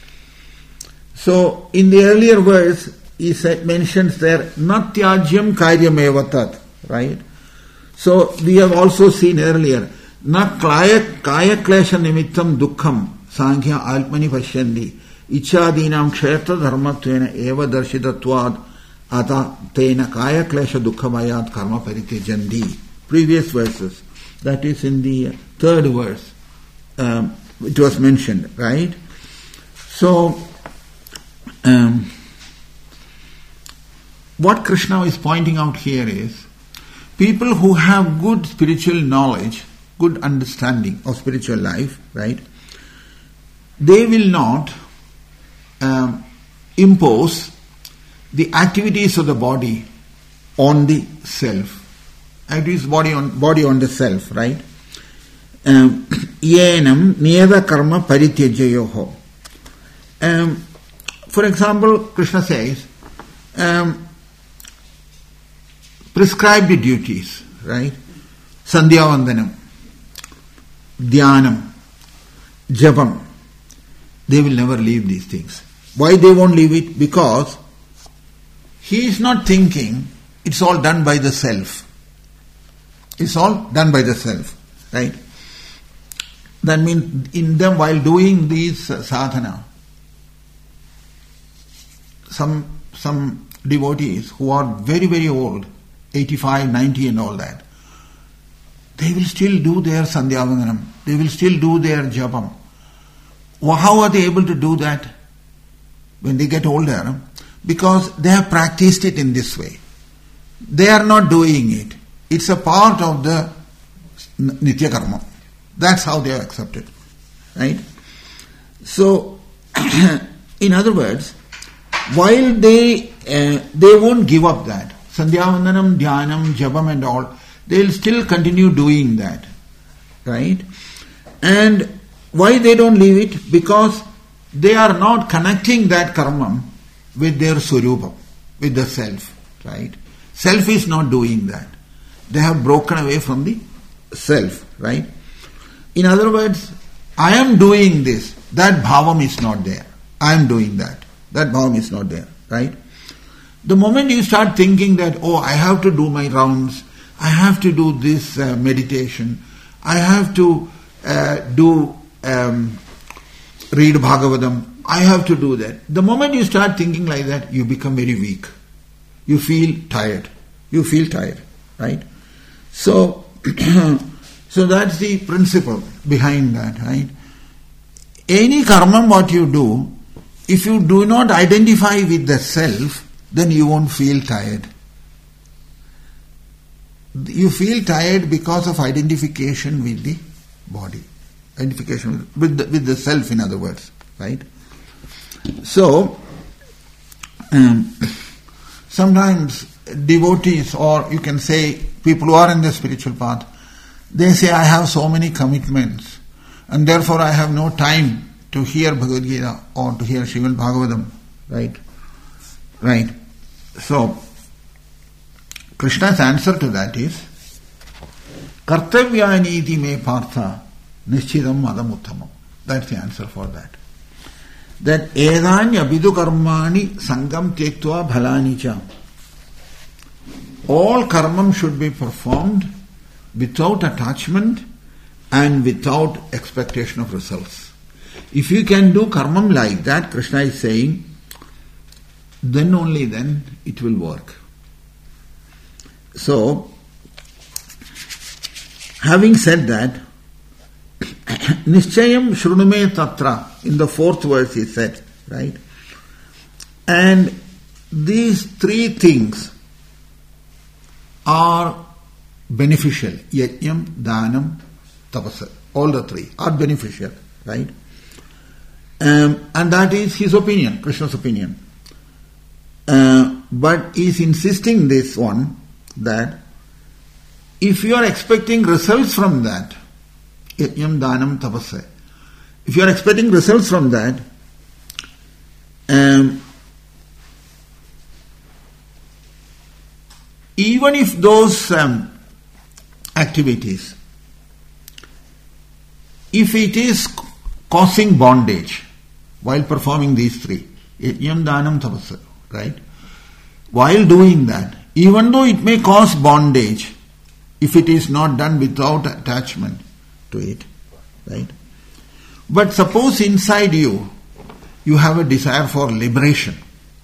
So, in the earlier verse, he mentions there, natyajyam karyameva tat, right? So, we have also seen earlier, na kaya klesha nimittam dukkham sankhya alpmani pashyandi ichadinam kshetra dharmatvena eva darshitatvad ata tena kaya klesha dukkhamayat karma paritejandi. Previous verses. That is in the third verse. It was mentioned, right? So, what Krishna is pointing out here is, people who have good spiritual knowledge, good understanding of spiritual life, right? They will not impose the activities of the body on the self. Activities body on the self, right? yenam niyada karma parityajayoho. For example, Krishna says, prescribed duties, right? Sandhya vandanam, dhyanam, japam. They will never leave these things. Why they won't leave it? Because he is not thinking it's all done by the self. It's all done by the self, right? That means in them, while doing these sadhana, some devotees who are very, very old, 85, 90 and all that, they will still do their sandhya vandanam. They will still do their japam. How are they able to do that when they get older? Because they have practiced it in this way. They are not doing it. It's a part of the nitya karma. That's how they have accepted. Right? So, in other words, while they won't give up that, sandhya vandanam, dhyanam, japam and all, they will still continue doing that. Right? And why they don't leave it? Because they are not connecting that karma with their surupam, with the self. Right? Self is not doing that. They have broken away from the self. Right? In other words, I am doing this. That bhavam is not there. I am doing that. That bhavam is not there. Right? The moment you start thinking that, oh, I have to do my rounds, I have to do this meditation, I have to read Bhagavatam, I have to do that. The moment you start thinking like that, you become very weak. You feel tired. Right? So, so that's the principle behind that, right? Any karma what you do, if you do not identify with the self, then you won't feel tired. You feel tired because of identification with the body. Identification with the self, in other words, right? So, sometimes devotees, or you can say people who are in the spiritual path, they say, I have so many commitments and therefore I have no time to hear Bhagavad Gita or to hear Srimad Bhagavatam, right? Right. So, Krishna's answer to that is, Kartavyaniti me partha nishchidam madam uttamam. That's the answer for that. That edanya vidu karmani sangam tektva bhalani cha. All karmam should be performed without attachment and without expectation of results. If you can do karmam like that, Krishna is saying, then only then it will work. So, having said that, Nishchayam Shrunume Tatra, in the 4th verse he said, right? And these 3 things are beneficial. Yajnam, Dhanam, Tapasa. All the 3 are beneficial, right? And that is his opinion, Krishna's opinion. But he is insisting this one, that if you are expecting results from that, Yajnam, Dhanam, Tapasa, if you are expecting results from that, even if those activities, if it is causing bondage while performing these 3, Yajnam, Dhanam, Tapasa, right? While doing that, even though it may cause bondage, if it is not done without attachment to it, right? But suppose inside you have a desire for liberation,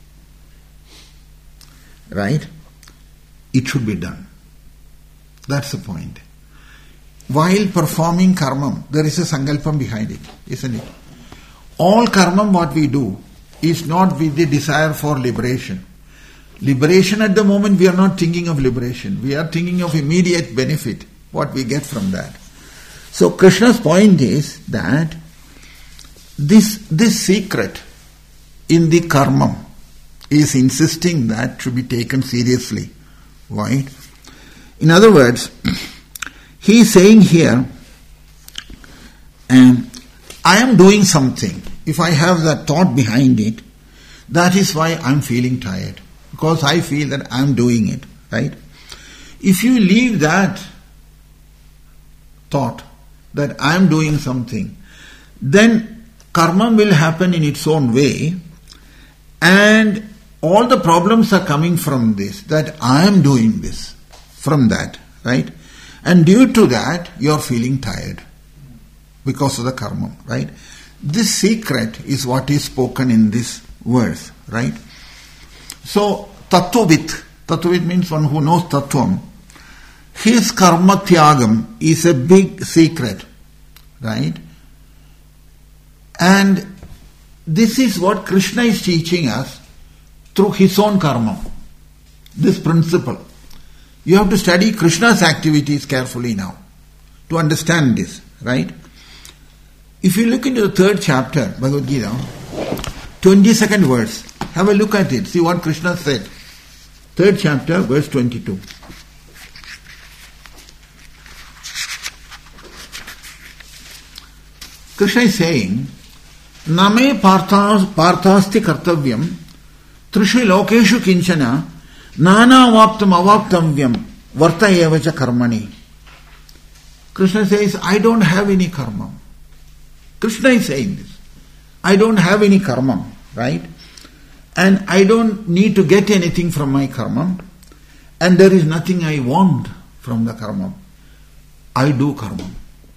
right? It should be done. That's the point. While performing karmam, there is a sankalpam behind it, isn't it? All karmam what we do is not with the desire for liberation. Liberation at the moment, we are not thinking of liberation. We are thinking of immediate benefit, what we get from that. So Krishna's point is that this secret in the karma is insisting that should be taken seriously. Right? In other words, he is saying here I am doing something. If I have that thought behind it, that is why I am feeling tired. Because I feel that I am doing it, right? If you leave that thought that I am doing something, then karma will happen in its own way, and all the problems are coming from this, that I am doing this, from that, right? And due to that, you are feeling tired because of the karma, right? This secret is what is spoken in this verse, right? So, Tattvavit means one who knows Tattvam. His karma tyagam is a big secret, right? And this is what Krishna is teaching us through his own karma. This principle. You have to study Krishna's activities carefully now to understand this, right? If you look into the 3rd chapter, Bhagavad Gita, 22nd verse, have a look at it. See what Krishna said. 3rd chapter, verse 22. Krishna is saying, Name parthasti kartavyam trishu lokeshu kinchana nana vaptam avaptamvyam varta evacha karmani. Krishna says, I don't have any karma. Krishna is saying this. I don't have any karma, right? And I don't need to get anything from my karma. And there is nothing I want from the karma. I do karma.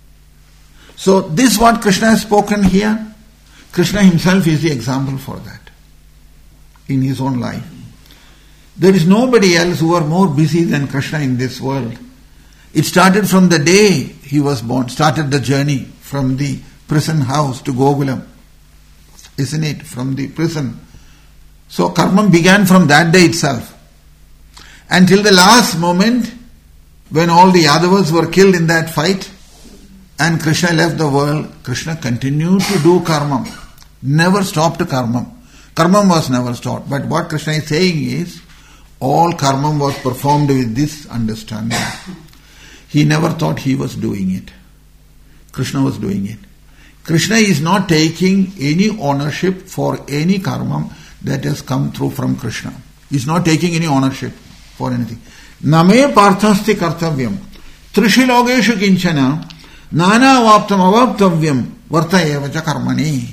So this what Krishna has spoken here. Krishna himself is the example for that in his own life. There is nobody else who are more busy than Krishna in this world. It started from the day he was born, started the journey from the prison house to Gokulam, isn't it? From the prison. So karma began from that day itself. Until the last moment when all the Yadavas were killed in that fight and Krishna left the world, Krishna continued to do karma. Never stopped karma. Karma was never stopped. But what Krishna is saying is, all karma was performed with this understanding. He never thought he was doing it. Krishna was doing it. Krishna is not taking any ownership for any karma that has come through from Krishna. He is not taking any ownership for anything. Name parthasti kartavyam trishu logeshu kinchana nana vaptam avaptavyam varta evacha karmani.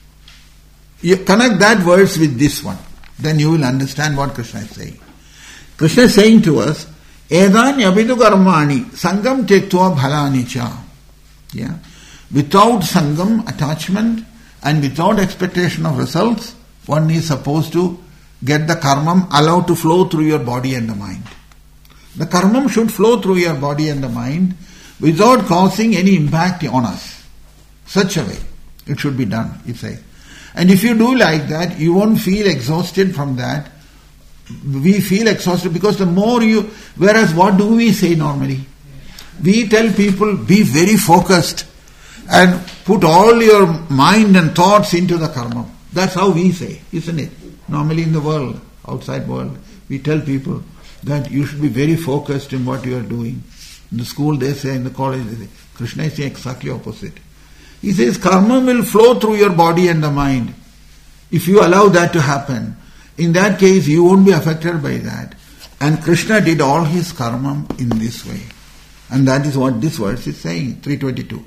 You connect that verse with this one, then you will understand what Krishna is saying. Krishna is saying to us, Edanyabhidu karmani sangam tektva bhalani cha. Yeah. Without sangam, attachment, and without expectation of results, one is supposed to get the karma allowed to flow through your body and the mind. The karma should flow through your body and the mind without causing any impact on us. Such a way it should be done, it says. And if you do like that, you won't feel exhausted from that. We feel exhausted because the more you... Whereas what do we say normally? We tell people, be very focused and put all your mind and thoughts into the karma. That's how we say, isn't it? Normally in the world, outside world, we tell people that you should be very focused in what you are doing. In the school they say, in the college they say. Krishna is saying exactly opposite. He says karma will flow through your body and the mind. If you allow that to happen, in that case you won't be affected by that. And Krishna did all his karma in this way. And that is what this verse is saying, 322.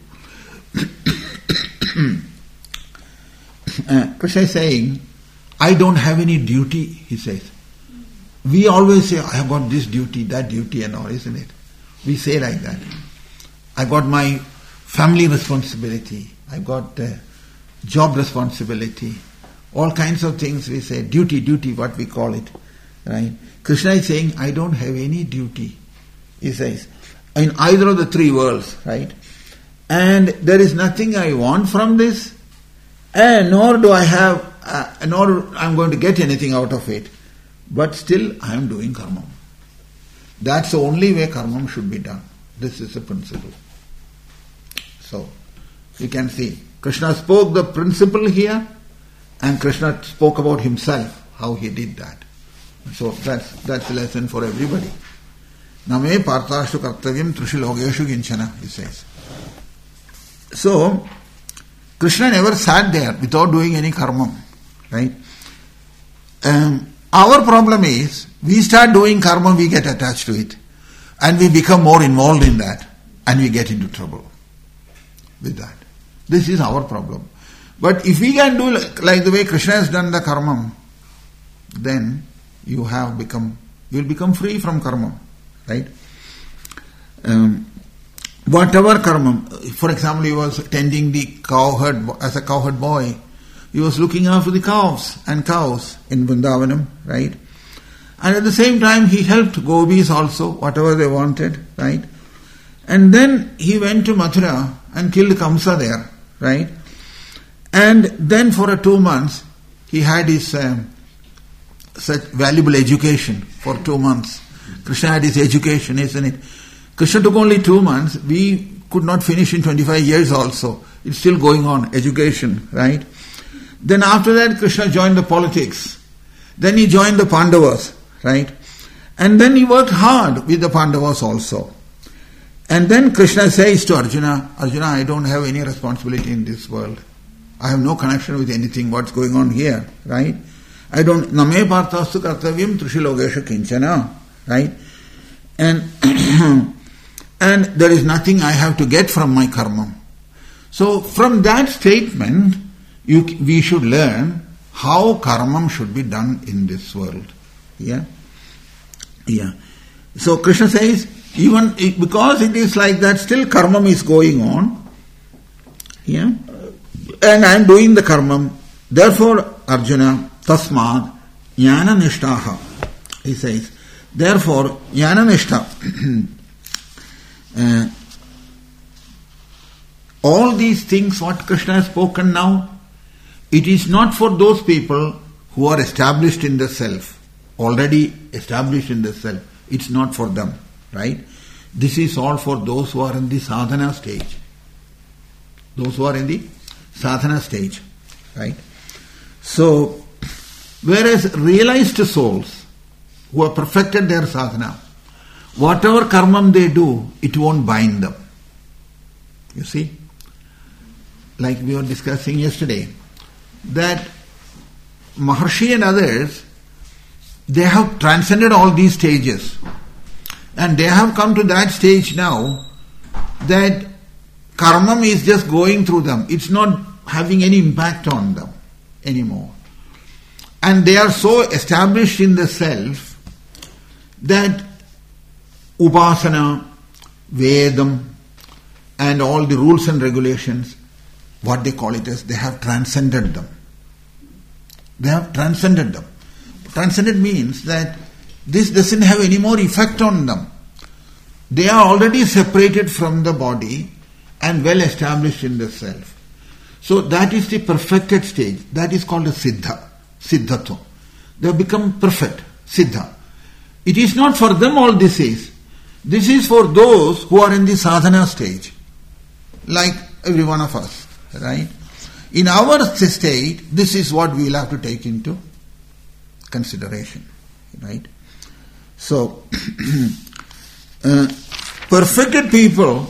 Krishna is saying, I don't have any duty, he says. We always say, I have got this duty, that duty and all, isn't it? We say like that. I got my family responsibility, I got job responsibility, all kinds of things we say, duty, what we call it, right? Krishna is saying, I don't have any duty, he says, in either of the three worlds, right? And there is nothing I want from this, and nor do I have, nor I'm going to get anything out of it, but still I am doing karma. That's the only way karma should be done. This is the principle. So, you can see, Krishna spoke the principle here, and Krishna spoke about himself, how he did that. So, that's a lesson for everybody. Name parthashu kartavyam trishu logeshu ginchana, he says. So, Krishna never sat there without doing any karma, right? Our problem is, we start doing karma, we get attached to it, and we become more involved in that, and we get into trouble with that. This is our problem. But if we can do like the way Krishna has done the karma, then you will become free from karma, right? Whatever karma, for example, he was tending the cowherd as a cowherd boy. He was looking after the cows in Vrindavanam, right? And at the same time, he helped gopis also, whatever they wanted, right? And then he went to Mathura and killed Kamsa there, right? And then for 2 months, he had his such valuable education for 2 months. Krishna had his education, isn't it? Krishna took only 2 months. We could not finish in 25 years also. It's still going on, education, right? Then after that, Krishna joined the politics. Then he joined the Pandavas, right? And then he worked hard with the Pandavas also. And then Krishna says to Arjuna, Arjuna, I don't have any responsibility in this world. I have no connection with anything, what's going on here, right? I don't, name parthastu kartavyam trishilogesha kinchana, right? And there is nothing I have to get from my karma. So from that statement, we should learn how karma should be done in this world. Yeah? Yeah. So Krishna says, even because it is like that, still karma is going on. Yeah? And I am doing the karma. Therefore, Arjuna, tasmad, jnana nishtaha. He says, therefore, jnana nishta. All these things what Krishna has spoken now, it is not for those people who are established in the self, already established in the self. It's not for them, right? This is all for those who are in the sadhana stage. Those who are in the sadhana stage, right? So, whereas realized souls who have perfected their sadhana, whatever karma they do, it won't bind them. You see? Like we were discussing yesterday, that Maharshi and others, they have transcended all these stages. And they have come to that stage now that karma is just going through them. It's not having any impact on them anymore. And they are so established in the self that Upasana, Vedam, and all the rules and regulations, what they call it as, they have transcended them. They have transcended them. Transcended means that this doesn't have any more effect on them. They are already separated from the body and well established in the self. So that is the perfected stage. That is called a siddha. Siddhatva. They have become perfect. Siddha. It is not for them all this is. This is for those who are in the sadhana stage. Like every one of us. Right? In our state, this is what we will have to take into consideration. Right? So, perfected people,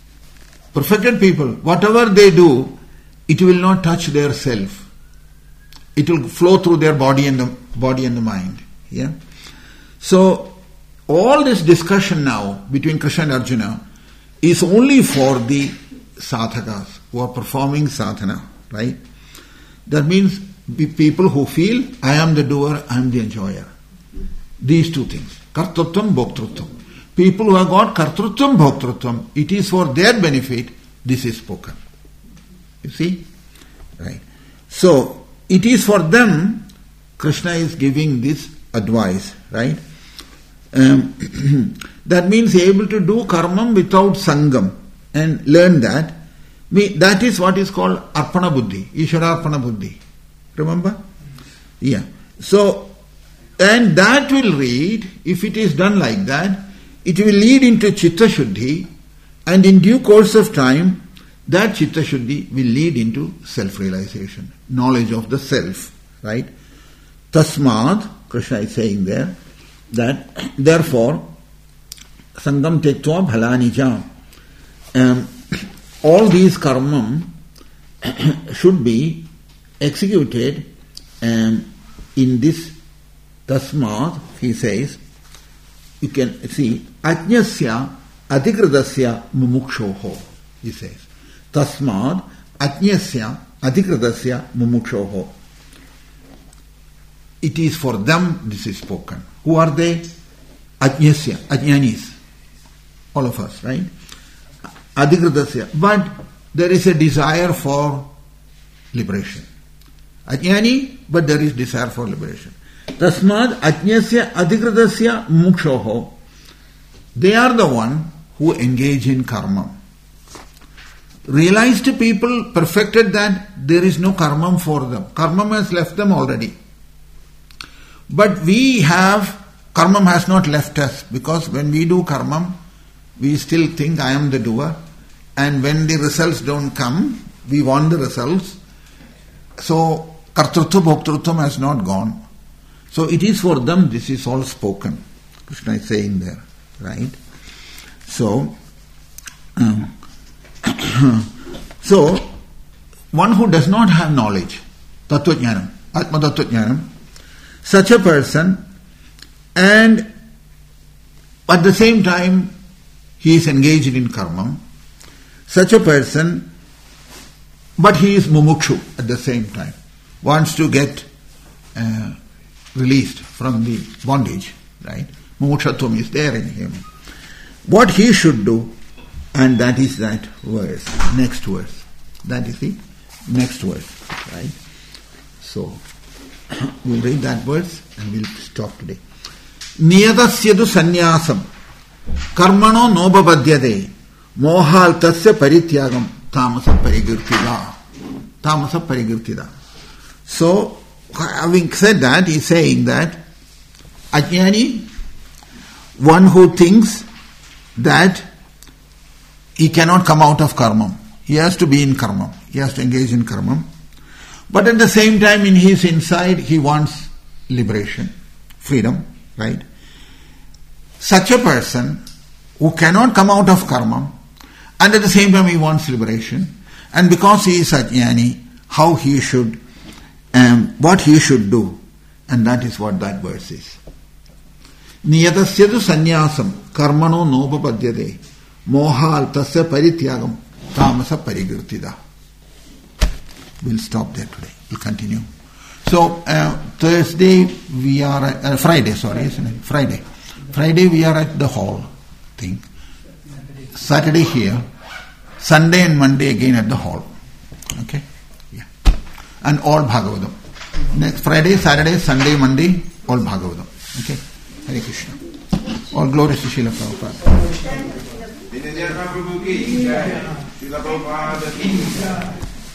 whatever they do, it will not touch their self. It will flow through their body and the mind. Yeah. So, all this discussion now between Krishna and Arjuna is only for the sadhakas who are performing sadhana, right? That means the people who feel, I am the doer, I am the enjoyer. These two things. Kartrutvam, bhoktrutvam. People who have got kartrutvam, bhoktrutvam, it is for their benefit, this is spoken. You see? Right. So, it is for them, Krishna is giving this advice, right? That means able to do karma without sangam and learn that. That is what is called arpana buddhi, Ishvara arpana buddhi. Remember? Yeah. So, and that will lead, if it is done like that, it will lead into chitta shuddhi, and in due course of time, that chitta shuddhi will lead into self-realization, knowledge of the self, right? Tasmad, Krishna is saying there, that therefore, sangam tektva bhalanija. all these karma should be executed in this tasmad, he says, you can see, ajñasya adhikritasya mumukshoho, he says. Tasmad ajñasya adhikritasya mumukshoho. It is for them this is spoken. Who are they? Ajñasya, ajñanis. All of us, right? Adhikritasya. But there is a desire for liberation. Ajñani, but there is desire for liberation. Tasmad ajñasya adhikritasya mukshoho. They are the one who engage in karma. Realized people perfected that there is no karma for them. Karma has left them already. But we have, karma has not left us, because when we do karma, we still think I am the doer, and when the results don't come, we want the results. So kartrutva bhoktrutvam has not gone. So it is for them this is all spoken. Krishna is saying there, right? So, so one who does not have knowledge, tattva jnanam, atma tattva jnanam, such a person, and at the same time he is engaged in karma, such a person, but he is mumukshu at the same time, wants to get released from the bondage, right? Mumukshatvam is there in him. What he should do, and that is that verse, next verse. That is the next verse, right? So, we'll read that verse and we'll stop today. Niyatasyadu sannyasam karmano nobhabadyade mohaltasya parityagam tamasa parigirtida. Tamasa parigirtida. So, having said that, he is saying that ajñani, one who thinks that he cannot come out of karma. He has to be in karma. He has to engage in karma. But at the same time, in his inside, he wants liberation, freedom, right? Such a person who cannot come out of karma, and at the same time he wants liberation, and because he is ajñani, how he should, what he should do, and that is what that verse is. Niyatasyadu sannyasam karmano nobhapadyade moha altasya parityagam tamasa parigirtida. We'll stop there today. We'll continue. So, Thursday we are at, Friday, sorry, isn't it? Friday we are at the hall thing. Saturday here. Sunday and Monday again at the hall. Okay? Yeah. And all Bhagavatam. Next Friday, Saturday, Sunday, Monday, all Bhagavatam. Okay? Hare Krishna. All glories to Srila Prabhupada.